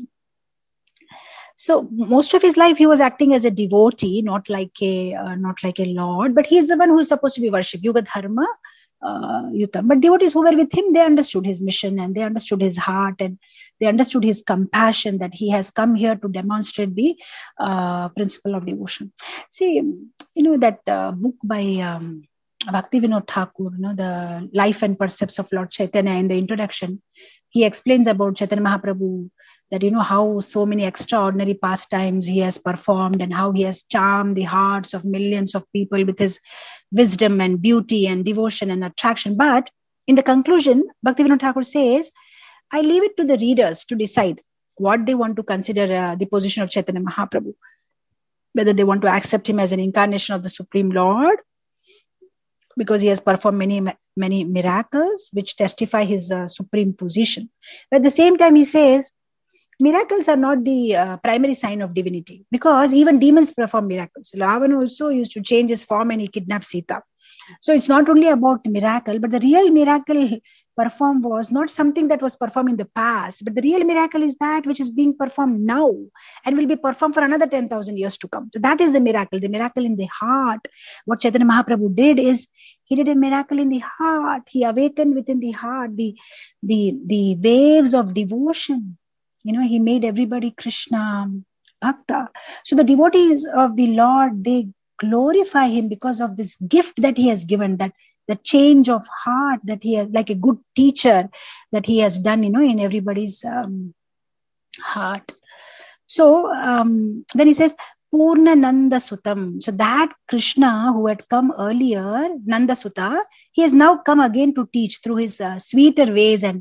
So most of his life he was acting as a devotee, not like a uh, not like a lord, but he is the one who is supposed to be worshipped, Yuga Dharma uh, Yutam. But devotees who were with him, they understood his mission, and they understood his heart, and they understood his compassion, that he has come here to demonstrate the uh, principle of devotion. See, you know that uh, book by um, Bhaktivinoda Thakur, you know, the Life and Percepts of Lord Chaitanya, in the introduction, he explains about Chaitanya Mahaprabhu, that, you know, how so many extraordinary pastimes he has performed, and how he has charmed the hearts of millions of people with his wisdom and beauty and devotion and attraction. But in the conclusion, Bhaktivinoda Thakur says, I leave it to the readers to decide what they want to consider uh, the position of Chaitanya Mahaprabhu, whether they want to accept him as an incarnation of the Supreme Lord, because he has performed many, many miracles which testify his uh, supreme position. But at the same time, he says, miracles are not the uh, primary sign of divinity, because even demons perform miracles. Ravana also used to change his form and he kidnapped Sita. So it's not only about miracle, but the real miracle performed was not something that was performed in the past, but the real miracle is that which is being performed now and will be performed for another ten thousand years to come. So that is the miracle, the miracle in the heart. What Chaitanya Mahaprabhu did is, he did a miracle in the heart. He awakened within the heart the, the, the waves of devotion. You know, he made everybody Krishna Bhakta. So the devotees of the Lord, they glorify him because of this gift that he has given, that the change of heart that he has, like a good teacher that he has done, you know, in everybody's um, heart. So um, then he says, Purna Nanda Sutam. So that Krishna who had come earlier, Nanda Sutta, he has now come again to teach through his uh, sweeter ways and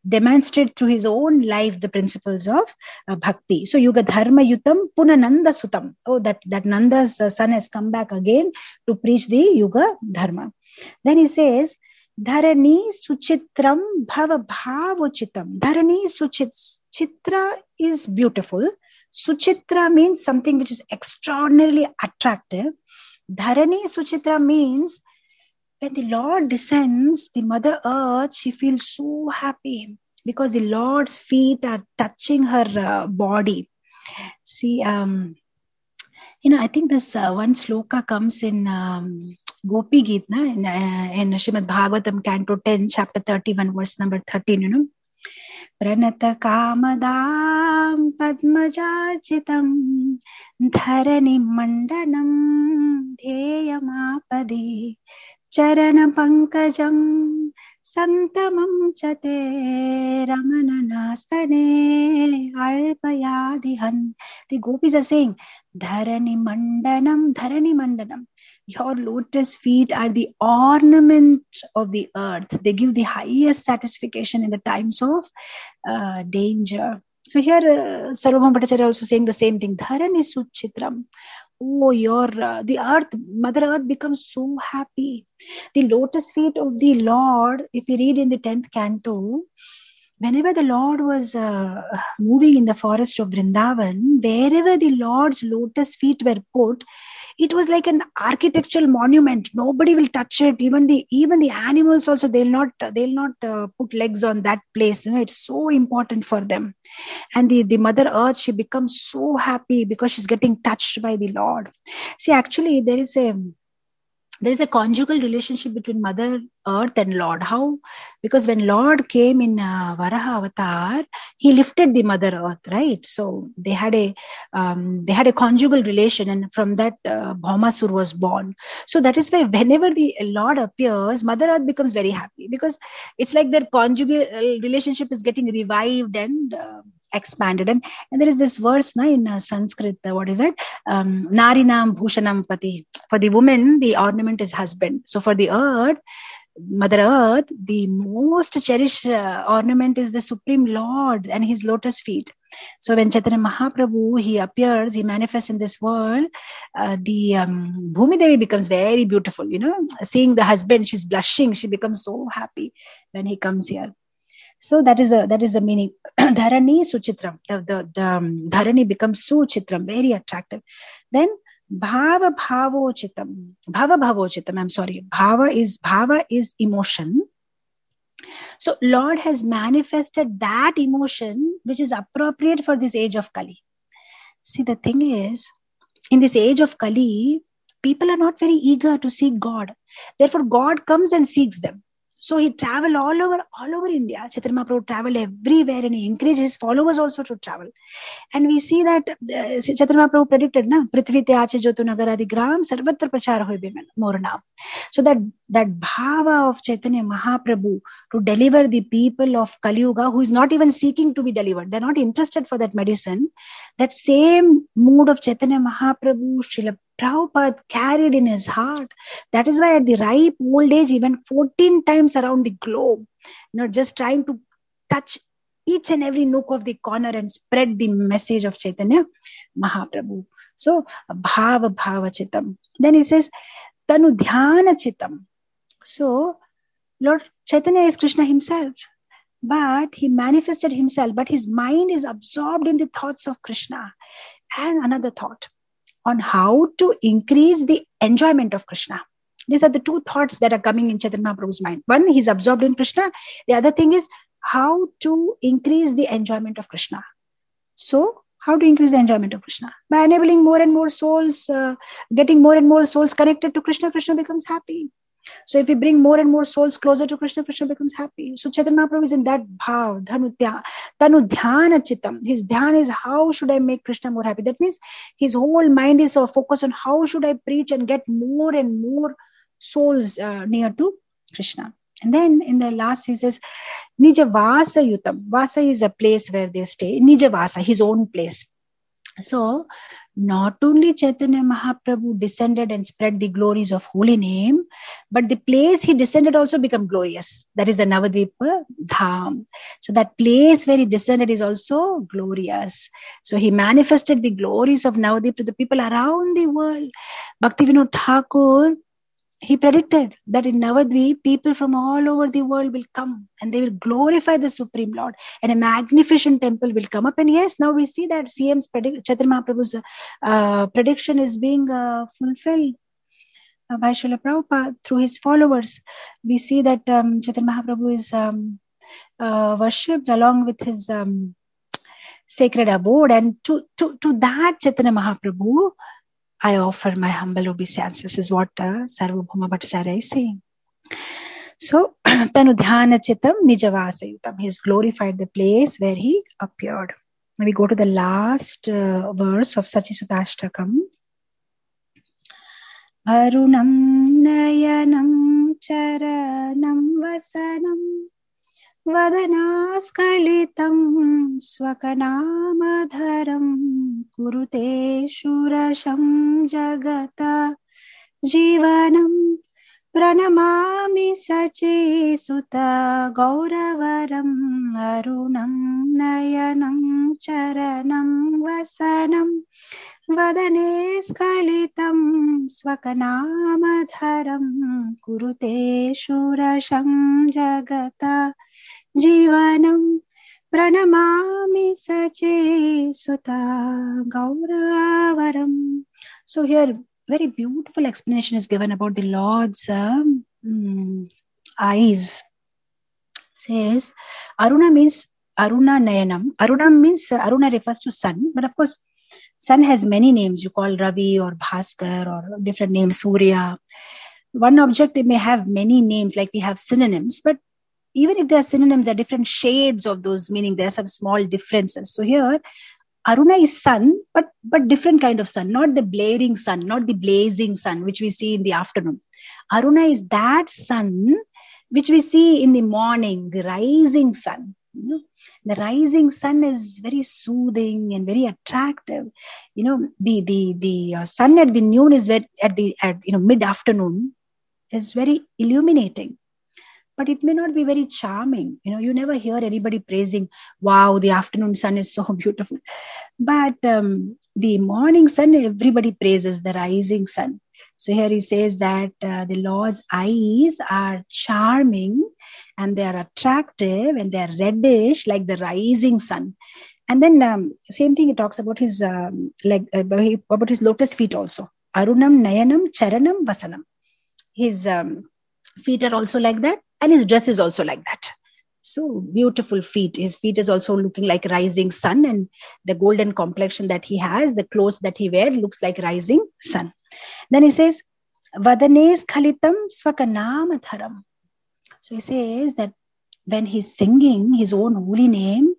demonstrate through his own life the principles of uh, bhakti. So Yuga Dharma Yutam Punananda Sutam. Oh, that, that Nanda's uh, son has come back again to preach the Yuga Dharma. Then he says, Dharani Suchitram Bhava Bhavochitam. Dharani Suchit. Chitra is beautiful. Suchitra means something which is extraordinarily attractive. Dharani Suchitra means when the Lord descends, the Mother Earth, she feels so happy because the Lord's feet are touching her uh, body. See, um, you know, I think this uh, one sloka comes in um, Gopi Geet, na? in, uh, in Srimad Bhagavatam, Canto ten, chapter thirty-one, verse number thirteen, you know. Pranata kamadam padmajarchitam dharani mandanam dheyamapade charana pankajam santamam chate ramananastane alpayadihan. The gopis are saying, Dharani mandanam, Dharani mandanam. Your lotus feet are the ornament of the earth. They give the highest satisfaction in the times of uh, danger. So here uh, Sarvabhauma Bhattacharya also saying the same thing. Dharani Suchitram. Oh, your uh, the earth, Mother Earth becomes so happy. The lotus feet of the Lord, if we read in the tenth canto, whenever the Lord was uh, moving in the forest of Vrindavan, wherever the Lord's lotus feet were put, it was like an architectural monument. Nobody will touch it. Even the even the animals also, they'll not they'll not uh, put legs on that place. You know, it's so important for them. And the, the Mother Earth, she becomes so happy because she's getting touched by the Lord. See, actually, there is a there is a conjugal relationship between Mother Earth and Lord. How? Because when Lord came in uh, Varaha Avatar, he lifted the Mother Earth, right? So they had a um, they had a conjugal relation, and from that uh, Bhaumasur was born. So that is why whenever the Lord appears, Mother Earth becomes very happy because it's like their conjugal relationship is getting revived and uh, expanded. And, and there is this verse na, in uh, Sanskrit, uh, what is it? Um, Narinam Bhushanam Pati. For the woman, the ornament is husband. So for the earth, Mother Earth, the most cherished uh, ornament is the Supreme Lord and his lotus feet. So when Chaitanya Mahaprabhu, he appears, he manifests in this world, uh, the um, Bhumi Devi becomes very beautiful, you know, seeing the husband, she's blushing, she becomes so happy when he comes here. So that is a that is the meaning. Dharani Suchitram. The, the, the um, Dharani becomes Suchitram, very attractive. Then Bhava Bhavochitam. Bhava Bhavochitam, I'm sorry. Bhava is Bhava is emotion. So Lord has manifested that emotion which is appropriate for this age of Kali. See, the thing is, in this age of Kali, people are not very eager to seek God. Therefore, God comes and seeks them. So he traveled all over, all over India. Chaitanya Mahaprabhu traveled everywhere and he encouraged his followers also to travel. And we see that uh, Chaitanya Mahaprabhu predicted, na, Prithvi te aache jotu nagaradi gram sarvatra prachar hoy biman more now. So that, that bhava of Chaitanya Mahaprabhu to deliver the people of Kali Yuga who is not even seeking to be delivered. They're not interested for that medicine. That same mood of Chaitanya Mahaprabhu, Srila Prabhupada carried in his heart. That is why at the ripe old age, he went fourteen times around the globe, you know, just trying to touch each and every nook of the corner and spread the message of Chaitanya Mahaprabhu. So, bhava bhava chitam. Then he says, tanu dhyana chitam. So, Lord Chaitanya is Krishna himself, but he manifested himself, but his mind is absorbed in the thoughts of Krishna. And another thought on how to increase the enjoyment of Krishna. These are the two thoughts that are coming in Chaitanya Mahaprabhu's mind. One, he's absorbed in Krishna. The other thing is how to increase the enjoyment of Krishna. So, how to increase the enjoyment of Krishna? By enabling more and more souls, uh, getting more and more souls connected to Krishna, Krishna becomes happy. So if we bring more and more souls closer to Krishna, Krishna becomes happy. So Chaitanya Mahaprabhu is in that bhav, dhanu tanu dhyana chitam. His dhyan is how should I make Krishna more happy? That means his whole mind is uh, focused on how should I preach and get more and more souls uh, near to Krishna. And then in the last he says, Nija Vasa Yutam. Vasa is a place where they stay. Nija Vasa, his own place. So not only Chaitanya Mahaprabhu descended and spread the glories of holy name, but the place he descended also became glorious. That is the Navadvipa Dham. So that place where he descended is also glorious. So he manifested the glories of Navadvip to the people around the world. Bhaktivinoda Thakur, he predicted that in Navadvip, people from all over the world will come and they will glorify the Supreme Lord, and a magnificent temple will come up. And yes, now we see that C M's predict, Chaitanya Mahaprabhu's uh, prediction is being uh, fulfilled uh, by Srila Prabhupada through his followers. We see that um, Chaitanya Mahaprabhu is um, uh, worshipped along with his um, sacred abode, and to, to, to that Chaitanya Mahaprabhu, I offer my humble obeisances, is what uh, Sarvabhauma Bhattacharya is saying. So, Tanu Dhyana Chitam Nijavasayutam. He has glorified the place where he appeared. Now we go to the last uh, verse of Sachisutastakam. Arunam Nayanam Charanam Vasanam Vadanaskalitam Swakanamadharam Kurute Shurasham Jagata Jivanam Pranamami Sachi Sutta Gauravaram Arunam Nayanam Charanam Vasanam Vadane Skalitam Swakanamadharam Kurute Shurasham Jagata Jivanam Pranamami Sache Sutta Gauravaram. So here, very beautiful explanation is given about the Lord's um, mm, eyes. Says, Aruna means Aruna Nayanam. Aruna means, uh, Aruna refers to sun. But of course, sun has many names. You call Ravi or Bhaskar or different names, Surya. One object, it may have many names, like we have synonyms. But even if there are synonyms, there are different shades of those meaning. There are some small differences. So here, Aruna is sun, but, but different kind of sun, not the blaring sun, not the blazing sun, which we see in the afternoon. Aruna is that sun which we see in the morning, the rising sun. You know, the rising sun is very soothing and very attractive. You know, the the the uh, sun at the noon is very, at the at you know mid afternoon is very illuminating. But it may not be very charming. You know, you never hear anybody praising, wow, the afternoon sun is so beautiful. But um, the morning sun, everybody praises the rising sun. So here he says that uh, the Lord's eyes are charming and they are attractive and they are reddish like the rising sun. And then um, same thing he talks about his um, like uh, about his lotus feet also. Arunam Nayanam Charanam Vasanam. His um, feet are also like that. And his dress is also like that. So beautiful feet. His feet is also looking like rising sun, and the golden complexion that he has, the clothes that he wears looks like rising sun. Then he says, Vadanes Khalitam Swakanamatharam. So he says that when he's singing his own holy name,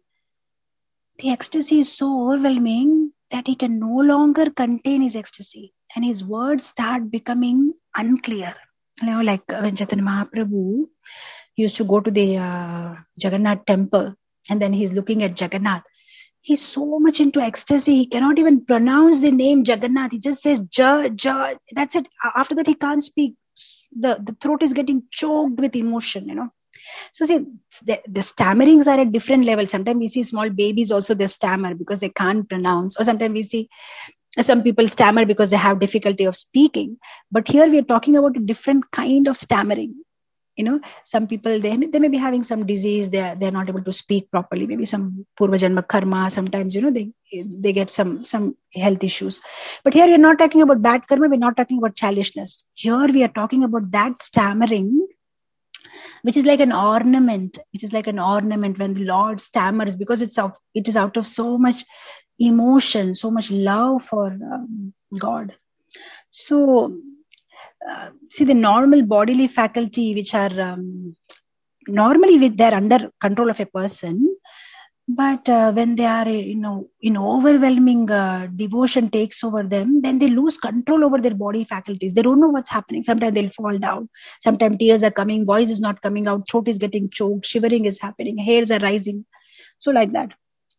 the ecstasy is so overwhelming that he can no longer contain his ecstasy. And his words start becoming unclear. You know, like when Chaitanya Mahaprabhu used to go to the uh, Jagannath temple, and then he's looking at Jagannath. He's so much into ecstasy, he cannot even pronounce the name Jagannath. He just says, Ja, Ja. That's it. After that, he can't speak. The, the throat is getting choked with emotion, you know. So see, the, the stammerings are at different levels. Sometimes we see small babies also, they stammer because they can't pronounce. Or sometimes we see some people stammer because they have difficulty of speaking. But here we are talking about a different kind of stammering. You know, some people, they, they may be having some disease, they are, they are not able to speak properly, maybe some purva janma karma, sometimes, you know, they they get some, some health issues. But here we are not talking about bad karma, we're not talking about childishness. Here we are talking about that stammering, which is like an ornament, which is like an ornament when the Lord stammers, because it's out, it is out of so much emotion, so much love for um, God. So, uh, see, the normal bodily faculty, which are um, normally with they're under control of a person, but uh, when they are, you know, in overwhelming uh, devotion takes over them, then they lose control over their body faculties. They don't know what's happening. Sometimes they'll fall down. Sometimes tears are coming, voice is not coming out, throat is getting choked, shivering is happening, hairs are rising. So like that.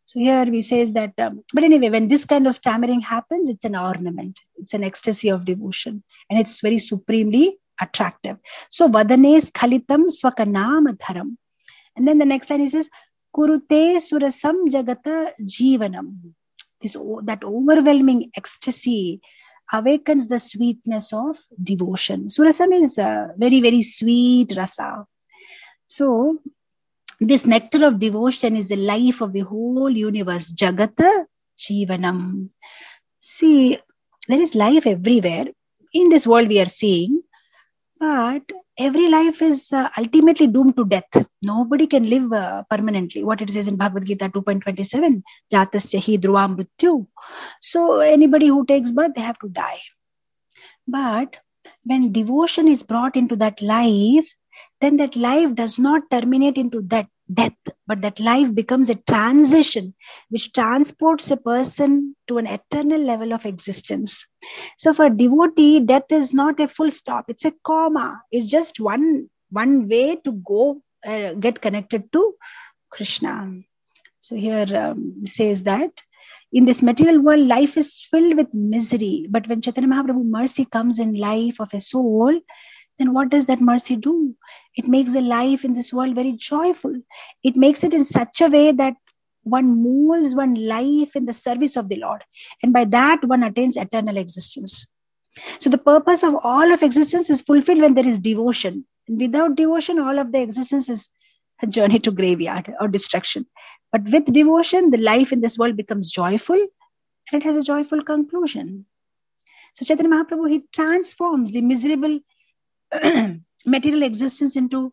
So here we says that, um, but anyway, when this kind of stammering happens, it's an ornament. It's an ecstasy of devotion. And it's very supremely attractive. So vadane skhalitam swakanam dharam. And then the next line he says, kurute surasam jagata jivanam. This, that overwhelming ecstasy awakens the sweetness of devotion. Surasam is uh, very, very sweet rasa. So this nectar of devotion is the life of the whole universe. Jagata Jivanam. See, there is life everywhere. In this world we are seeing, but every life is uh, ultimately doomed to death. Nobody can live uh, permanently. What it says in Bhagavad Gita two point two seven, Jatasya hi dhruvam mrityu. So anybody who takes birth, they have to die. But when devotion is brought into that life, then that life does not terminate into that death, but that life becomes a transition which transports a person to an eternal level of existence. So for devotee, death is not a full stop. It's a comma. It's just one, one way to go uh, get connected to Krishna. So here um, it says that in this material world, life is filled with misery. But when Chaitanya Mahaprabhu mercy comes in life of a soul, then what does that mercy do? It makes the life in this world very joyful. It makes it in such a way that one molds one life in the service of the Lord. And by that, one attains eternal existence. So the purpose of all of existence is fulfilled when there is devotion. Without devotion, all of the existence is a journey to graveyard or destruction. But with devotion, the life in this world becomes joyful and it has a joyful conclusion. So Chaitanya Mahaprabhu, he transforms the miserable material existence into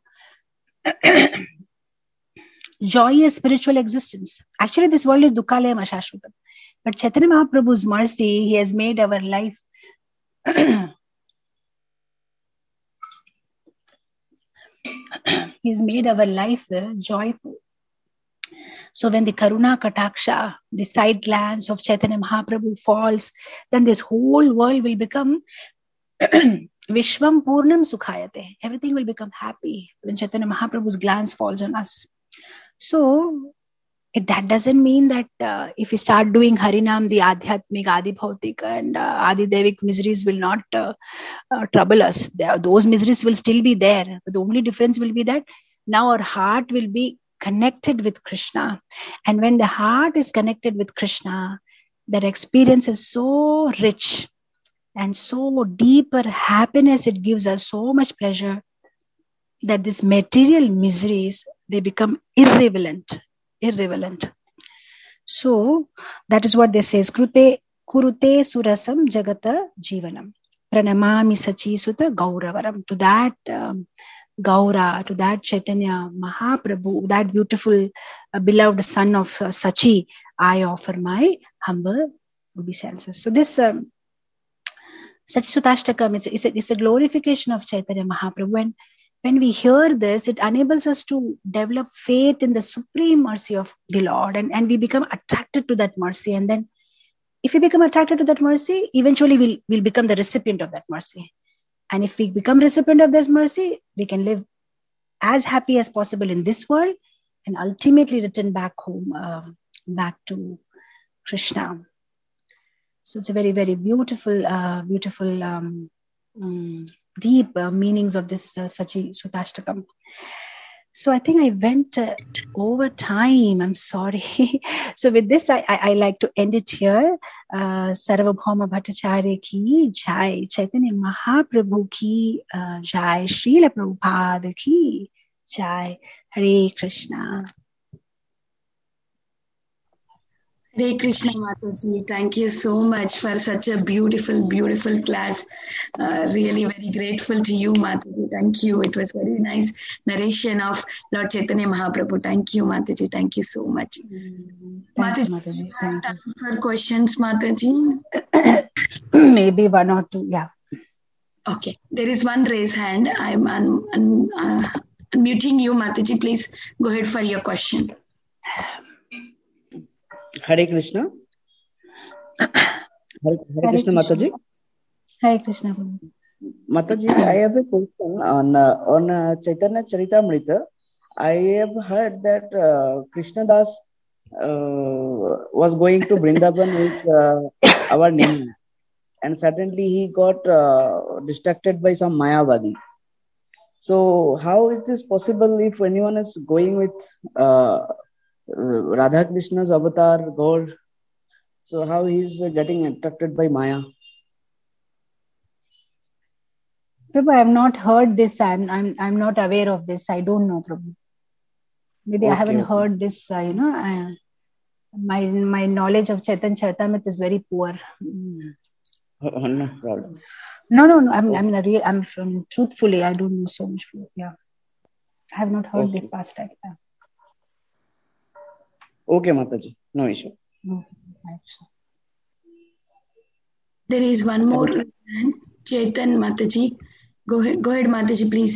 joyous spiritual existence. Actually, this world is Dukkalayam Ashashvatam. But Chaitanya Mahaprabhu's mercy, he has made our life he has made our life uh, joyful. So when the Karuna Kataksha, the side glance of Chaitanya Mahaprabhu falls, then this whole world will become Vishwam Purnam Sukhayate. Everything will become happy when Chaitanya Mahaprabhu's glance falls on us. So it, that doesn't mean that uh, if we start doing Harinam, the Adhyatmik, Adi Bhautik and uh, Adi Devik miseries will not uh, uh, trouble us. There, those miseries will still be there. But the only difference will be that now our heart will be connected with Krishna. And when the heart is connected with Krishna, that experience is so rich and so deeper happiness. It gives us so much pleasure that these material miseries, they become irrelevant. Irrelevant. So that is what they say. Krute kurute surasam jagata jivanam. Pranamami sachi sutta gauravaram. To that um, Gaura, to that Chaitanya Mahaprabhu, that beautiful uh, beloved son of uh, Sachi, I offer my humble obeisances. So this um, Sachi Sutashtakam is, is, a, is a glorification of Chaitanya Mahaprabhu. And when we hear this, it enables us to develop faith in the supreme mercy of the Lord, and, and we become attracted to that mercy. And then if we become attracted to that mercy, eventually we'll, we'll become the recipient of that mercy. And if we become recipient of this mercy, we can live as happy as possible in this world and ultimately return back home, uh, back to Krishna. So it's a very, very beautiful, uh, beautiful, um, um, deep uh, meanings of this uh, Sachi Sutashtakam. So I think I went uh, over time. I'm sorry. So with this, I, I, I like to end it here. Uh, Sarvabhauma Bhattacharya ki jai, Chaitanya Mahaprabhu ki uh, jai, Srila Prabhupada ki jai. Hare Krishna. Hare Krishna Mataji, thank you so much for such a beautiful, beautiful class. Uh, really very grateful to you, Mataji. Thank you. It was very nice narration of Lord Chaitanya Mahaprabhu. Thank you, Mataji. Thank you so much. Thank Mataji, you, Mataji. Thank time for questions, Mataji? Maybe one or two, yeah. Okay. There is one raised hand. I'm un- un- uh, unmuting you, Mataji. Please go ahead for your question. Hare Krishna. Hare, Hare, Hare Krishna, Mataji. Hare Krishna. Mataji, I have a question on uh, on uh, Chaitanya Charitamrita. I have heard that uh, Krishna Das uh, was going to Vrindavan with uh, our name, and suddenly he got uh, distracted by some Mayavadi. So how is this possible if anyone is going with uh, Radha Krishna's avatar Gaur? So how he is getting attracted by Maya? Prabhu, I have not heard this. I'm I'm I'm not aware of this. I don't know, Prabhu. Maybe Okay, I haven't okay. heard this. Uh, you know, I, my my knowledge of Chaitanya Charitamrita is very poor. Mm. Oh, no problem. No, no, no. I'm Okay. I mean, I real, I'm from, truthfully, I don't know so much. Yeah, I have not heard Okay. this past time. Yeah. Okay, Mataji, no issue. Okay. There is one more hand, Chetan Mataji. Go ahead, go ahead, Mataji, please.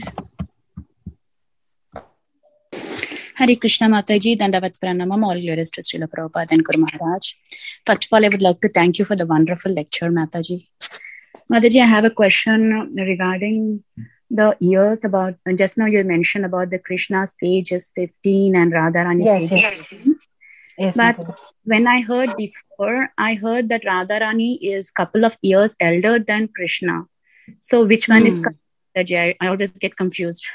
Hare Krishna Mataji, Dandavat Pranamam, all glories to Srila Prabhupada and Guru Maharaj. First of all, I would like to thank you for the wonderful lecture, Mataji. Mataji, I have a question regarding the years about, just now you mentioned about the Krishna's age is fifteen and Radharani's Yes, age yes. is fifteen. Yes, But Mataji. when I heard before, I heard that Radharani is a couple of years elder than Krishna. So which one Hmm. is correct, Mataji? I, I always get confused.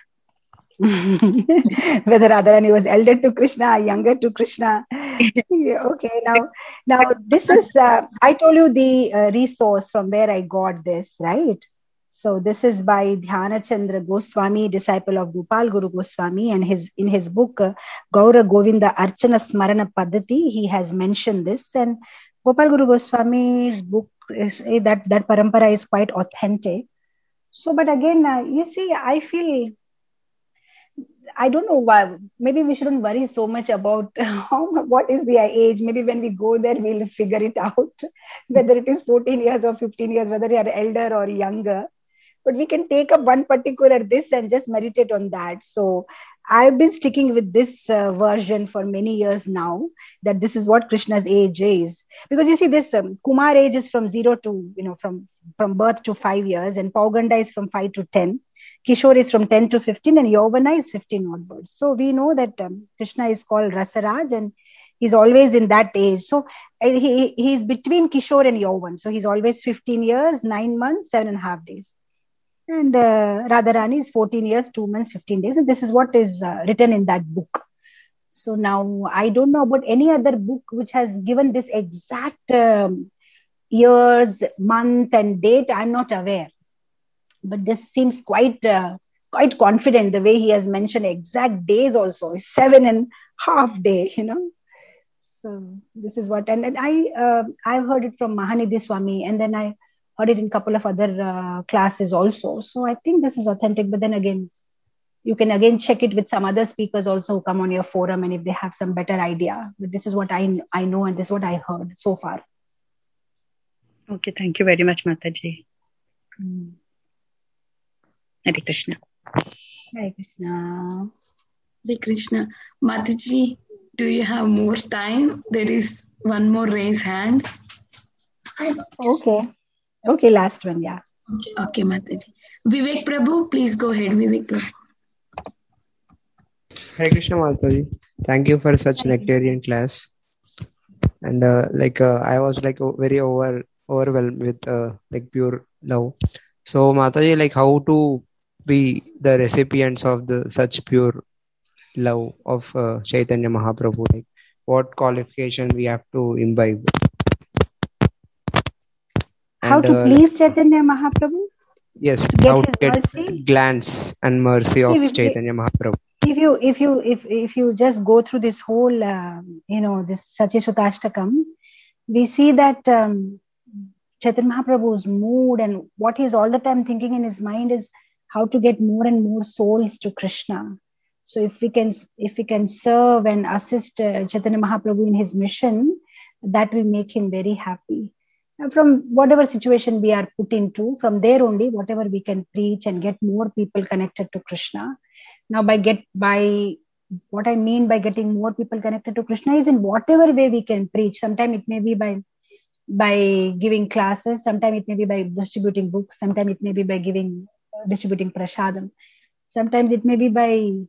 Whether Radharani was elder to Krishna or younger to Krishna. Yeah, okay, now, now this is, uh, I told you the uh, resource from where I got this, right? So this is by Dhyana Chandra Goswami, disciple of Gopal Guru Goswami, and his in his book uh, Gaura Govinda Archana Smarana Paddhati, he has mentioned this. And Gopal Guru Goswami's book is eh, that that parampara is quite authentic. So, but again, uh, you see, I feel. I don't know why. Maybe we shouldn't worry so much about how, what is the age. Maybe when we go there, we'll figure it out, whether it is fourteen years or fifteen years, whether you are elder or younger. But we can take up one particular this and just meditate on that. So I've been sticking with this uh, version for many years now, that this is what Krishna's age is. Because you see, this um, Kumar age is from zero to, you know, from, from birth to five years, and Pauganda is from five to ten. Kishore is from ten to fifteen, and Yovana is fifteen onwards. So we know that um, Krishna is called Rasaraj, and he's always in that age. So uh, he he's between Kishore and Yovan. So he's always fifteen years, nine months, seven and a half days. And uh, Radharani is fourteen years, two months, fifteen days. And this is what is uh, written in that book. So now I don't know about any other book which has given this exact um, years, month, and date. I'm not aware. But this seems quite uh, quite confident, the way he has mentioned exact days also, seven and half day, you know. So this is what, and, and I uh, I've heard it from Mahanidhi Swami, and then I heard it in a couple of other uh, classes also. So I think this is authentic. But then again, you can again check it with some other speakers also who come on your forum, and if they have some better idea. But this is what I I know, and this is what I heard so far. Okay, thank you very much, Mataji. Mm. Hare Krishna. Hare Krishna. Hare Krishna. Mataji, do you have more time? There is one more raised hand. Okay. Okay, last one, yeah. Okay, okay, Mataji. Vivek Prabhu, please go ahead, Vivek Prabhu. Hare Krishna Mataji. Thank you for such nectarian class. And uh, like uh, I was like very over overwhelmed with uh, like pure love. So Mataji, like how to be the recipients of the such pure love of uh, Chaitanya Mahaprabhu? Like what qualification we have to imbibe? How And, to uh, please Chaitanya Mahaprabhu? Yes, Get how his to get mercy? glance and mercy of If- if- Chaitanya Mahaprabhu. If you if you if if you just go through this whole uh, you know this Satyashutastakam, we see that um, Chaitanya Mahaprabhu's mood and what he's all the time thinking in his mind is how to get more and more souls to Krishna. So if we can if we can serve and assist uh, Chaitanya Mahaprabhu in his mission, that will make him very happy. And from whatever situation we are put into, from there only, whatever we can preach and get more people connected to Krishna. Now, by get by what I mean by getting more people connected to Krishna is in whatever way we can preach. Sometimes it may be by by giving classes, sometimes it may be by distributing books, sometimes it may be by giving uh, distributing prasadam, sometimes it may be by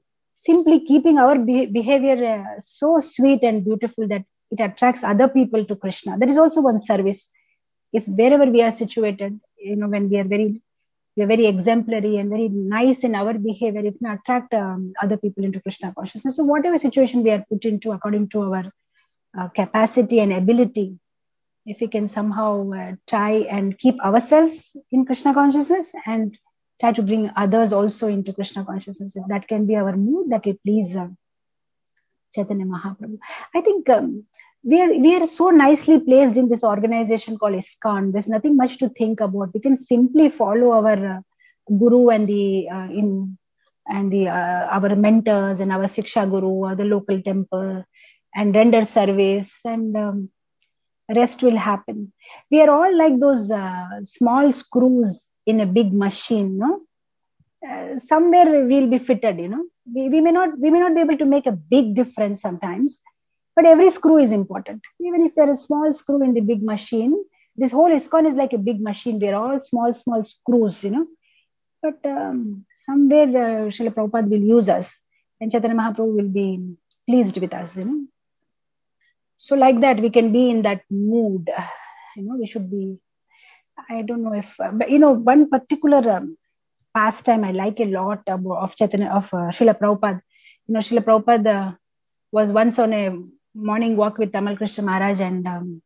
simply keeping our be- behavior uh, so sweet and beautiful that it attracts other people to Krishna. That is also one service. If wherever we are situated, you know, when we are very, we are very exemplary and very nice in our behavior, it may attract um, other people into Krishna consciousness. So whatever situation we are put into according to our uh, capacity and ability, if we can somehow uh, try and keep ourselves in Krishna consciousness and try to bring others also into Krishna consciousness, if that can be our mood, that will please uh, Chaitanya Mahaprabhu. I think um, we are we are so nicely placed in this organization called ISKCON. There's nothing much to think about. We can simply follow our uh, guru and the uh, in and the uh, our mentors and our Siksha Guru or the local temple and render service, and um, rest will happen. We are all like those uh, small screws in a big machine, no? Uh, somewhere we'll be fitted, you know. We, we may not we may not be able to make a big difference sometimes, but every screw is important. Even if you're a small screw in the big machine, this whole ISKCON is like a big machine. We're all small, small screws, you know. But um, somewhere uh, Srila Prabhupada will use us, and Chaitanya Mahaprabhu will be pleased with us, you know. So like that, we can be in that mood. You know, we should be, I don't know if, uh, but you know, one particular um, pastime I like a lot of, of Chaitanya, of uh, Srila Prabhupada. You know, Srila Prabhupada uh, was once on a morning walk with Tamal Krishna Maharaj, and um,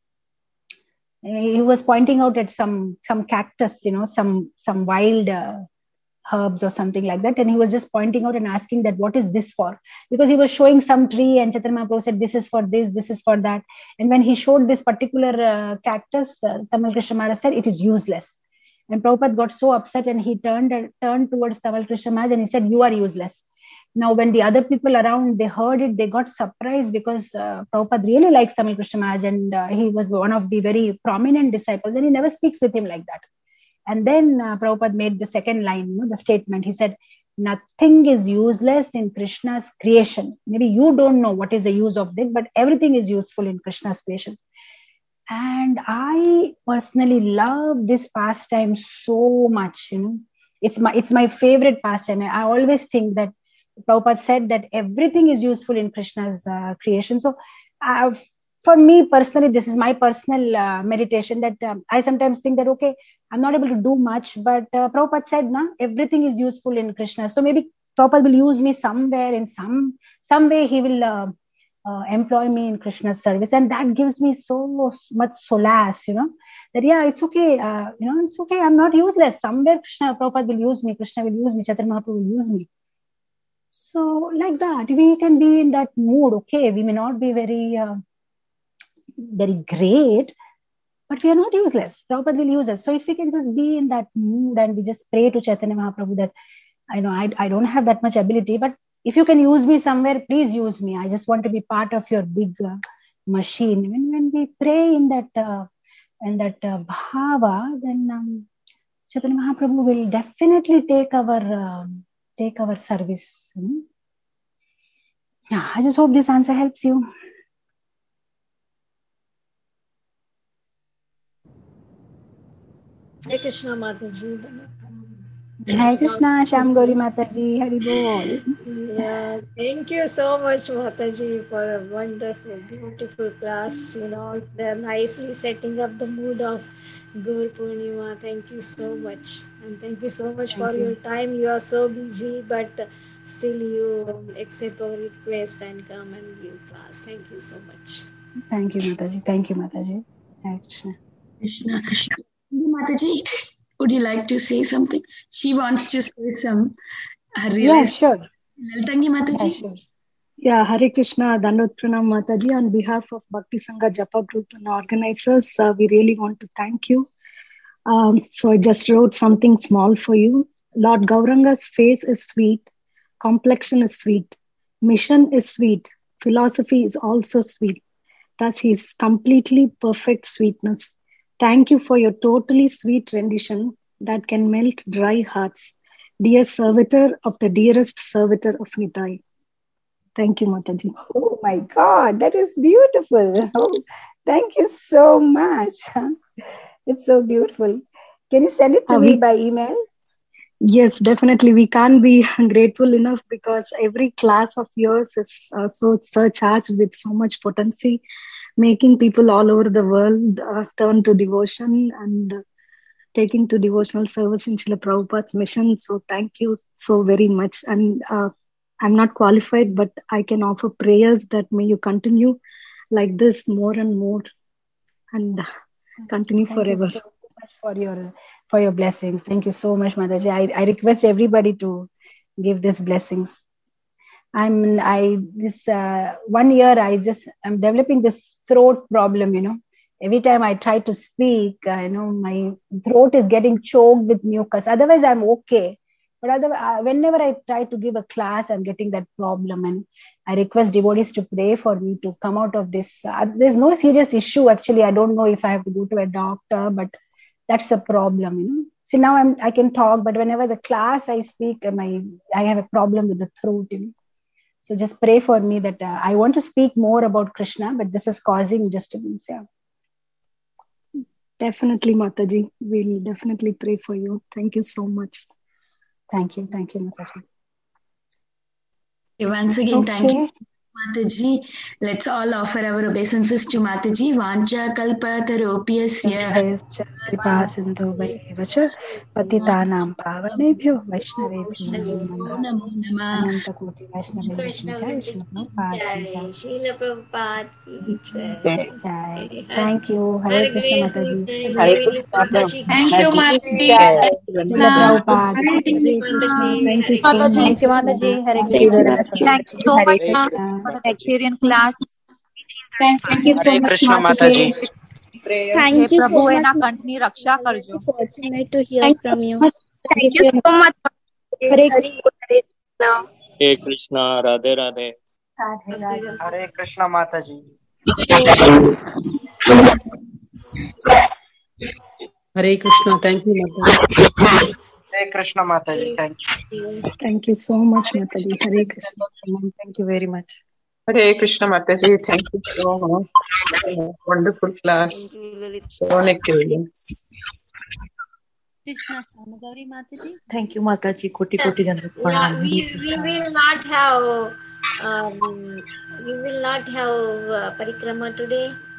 he was pointing out at some some cactus, you know, some some wild uh, herbs or something like that, and he was just pointing out and asking that what is this for, because he was showing some tree and Chaitanya Mahaprabhu said this is for this, this is for that, and when he showed this particular uh, cactus, uh, Tamal Krishna Maharaj said it is useless, and Prabhupada got so upset and he turned uh, turned towards Tamal Krishna Maharaj and he said, you are useless. Now when the other people around, they heard it, they got surprised because uh, Prabhupada really likes Tamal Krishna Maharaj, and uh, he was one of the very prominent disciples, and he never speaks with him like that. And then uh, Prabhupada made the second line, you know, the statement. He said, nothing is useless in Krishna's creation. Maybe you don't know what is the use of this, but everything is useful in Krishna's creation. And I personally love this pastime so much. You know, it's my it's my favorite pastime. I always think that Prabhupada said that everything is useful in Krishna's uh, creation. So uh, for me personally, this is my personal uh, meditation, that um, I sometimes think that, okay, I'm not able to do much, but uh, Prabhupada said, na, everything is useful in Krishna. So maybe Prabhupada will use me somewhere, in some some way he will uh, uh, employ me in Krishna's service. And that gives me so much solace, you know, that yeah, it's okay, uh, you know, it's okay, I'm not useless. Somewhere Krishna, Prabhupada will use me, Krishna will use me, Chaitanya Mahaprabhu will use me. So like that, we can be in that mood. Okay, we may not be very, uh, very great, but we are not useless. Prabhupada will use us. So if we can just be in that mood and we just pray to Chaitanya Mahaprabhu that, I know I, I don't have that much ability, but if you can use me somewhere, please use me. I just want to be part of your big uh, machine. When, when we pray in that uh, in that uh, bhava, then um, Chaitanya Mahaprabhu will definitely take our uh, take our service. Hmm? Yeah, I just hope this answer helps you. Hare Krishna Mataji. Hare Krishna, Shyam Gauri Mataji, Hari Bol. Yeah, thank you so much, Mataji, for a wonderful, beautiful class. You know, they're nicely setting up the mood of Gaur Purnima. Thank you so much. And thank you so much Thank for you. your time. You are so busy, but still you accept our request and come and give class. Thank you so much. Thank you, Mataji. Thank you, Mataji. Hare Krishna. Krishna. Mataji, would you like to say something? She wants to say some. Her Yeah, sure. Lalitangi Mataji. Yeah, sure. Yeah, Hare Krishna, Dandot Pranam Mataji. On behalf of Bhakti Sangha Japa Group and organizers, uh, we really want to thank you. Um, so I just wrote something small for you. Lord Gauranga's face is sweet, complexion is sweet, mission is sweet, philosophy is also sweet. Thus, he is completely perfect sweetness. Thank you for your totally sweet rendition that can melt dry hearts. Dear servitor of the dearest servitor of Nitai. Thank you, Mataji. Oh my God, that is beautiful. Oh, thank you so much. It's so beautiful. Can you send it to Uh, me we, by email? Yes, definitely. We can't be grateful enough because every class of yours is uh, so surcharged with so much potency, making people all over the world uh, turn to devotion and uh, taking to devotional service in Srila Prabhupada's mission. So thank you so very much. And uh, I'm not qualified, but I can offer prayers that may you continue like this more and more and continue Thank forever. you so much for your for your blessings. Thank you so much, Mataji. I, I request everybody to give these blessings. I'm I this uh, one year I just I'm developing this throat problem. You know, every time I try to speak, uh, you know, my throat is getting choked with mucus. Otherwise, I'm okay. But other, uh, whenever I try to give a class, I'm getting that problem, and I request devotees to pray for me to come out of this. Uh, there's no serious issue actually. I don't know if I have to go to a doctor, but that's a problem, you know. See, now I'm I can talk, but whenever the class I speak, uh, my I have a problem with the throat, you know. So just pray for me that uh, I want to speak more about Krishna, but this is causing disturbance. Yeah. Definitely, Mataji. We'll definitely pray for you. Thank you so much. Thank you. Thank you, Mataji. Once again, Okay. thank you, Mataji. Let's all offer our obeisances to Mataji. Vancha kalpatarupyasya कृपा Sindhu wav च पतितानां पावनेभ्यो वैष्णवेभ्यो नमो नमः नमो नमः अनंत कोटि वैष्णवेभ्यो जय श्री प्रभुपाद की जय Srila Prabhupada की जय. जय thank you Hare Har Krishna Grace माता जी Nitya Sevini Mataji की Thank you, जय. Mataji. Shrila Prabhupada Grace Hare Mataji, Krishna. Thank you Hare so Krishna. Thank you, much. Mataji. Hare thank you very Krishna. Much Thank you so much, ma'am, for the lecturian class. Thank you so Hare much, Krishna Mataji. Mataji. Prayer. He Thank you so Prabhu much, ena ma'am. कंठनी रक्षा Very करजो. fortunate to hear Thank from you so you. much. Thank you so much. Hare Krishna. Hare Krishna, Radhe Radhe. Radhe Radhe Hare Krishna Mataji. Hare Krishna. Thank you, Mataji. Hare Krishna Mataji. Thank you. Thank you so much, Mataji. Hare Krishna. Thank you very much. Hare Krishna Mataji. Thank you so much. Wonderful class. So nectarian. Krishna Chamagauri Mataji. Thank you, Mataji. Koti koti dandavat Yeah, pranam. we we will not have um, we will not have uh, parikrama today.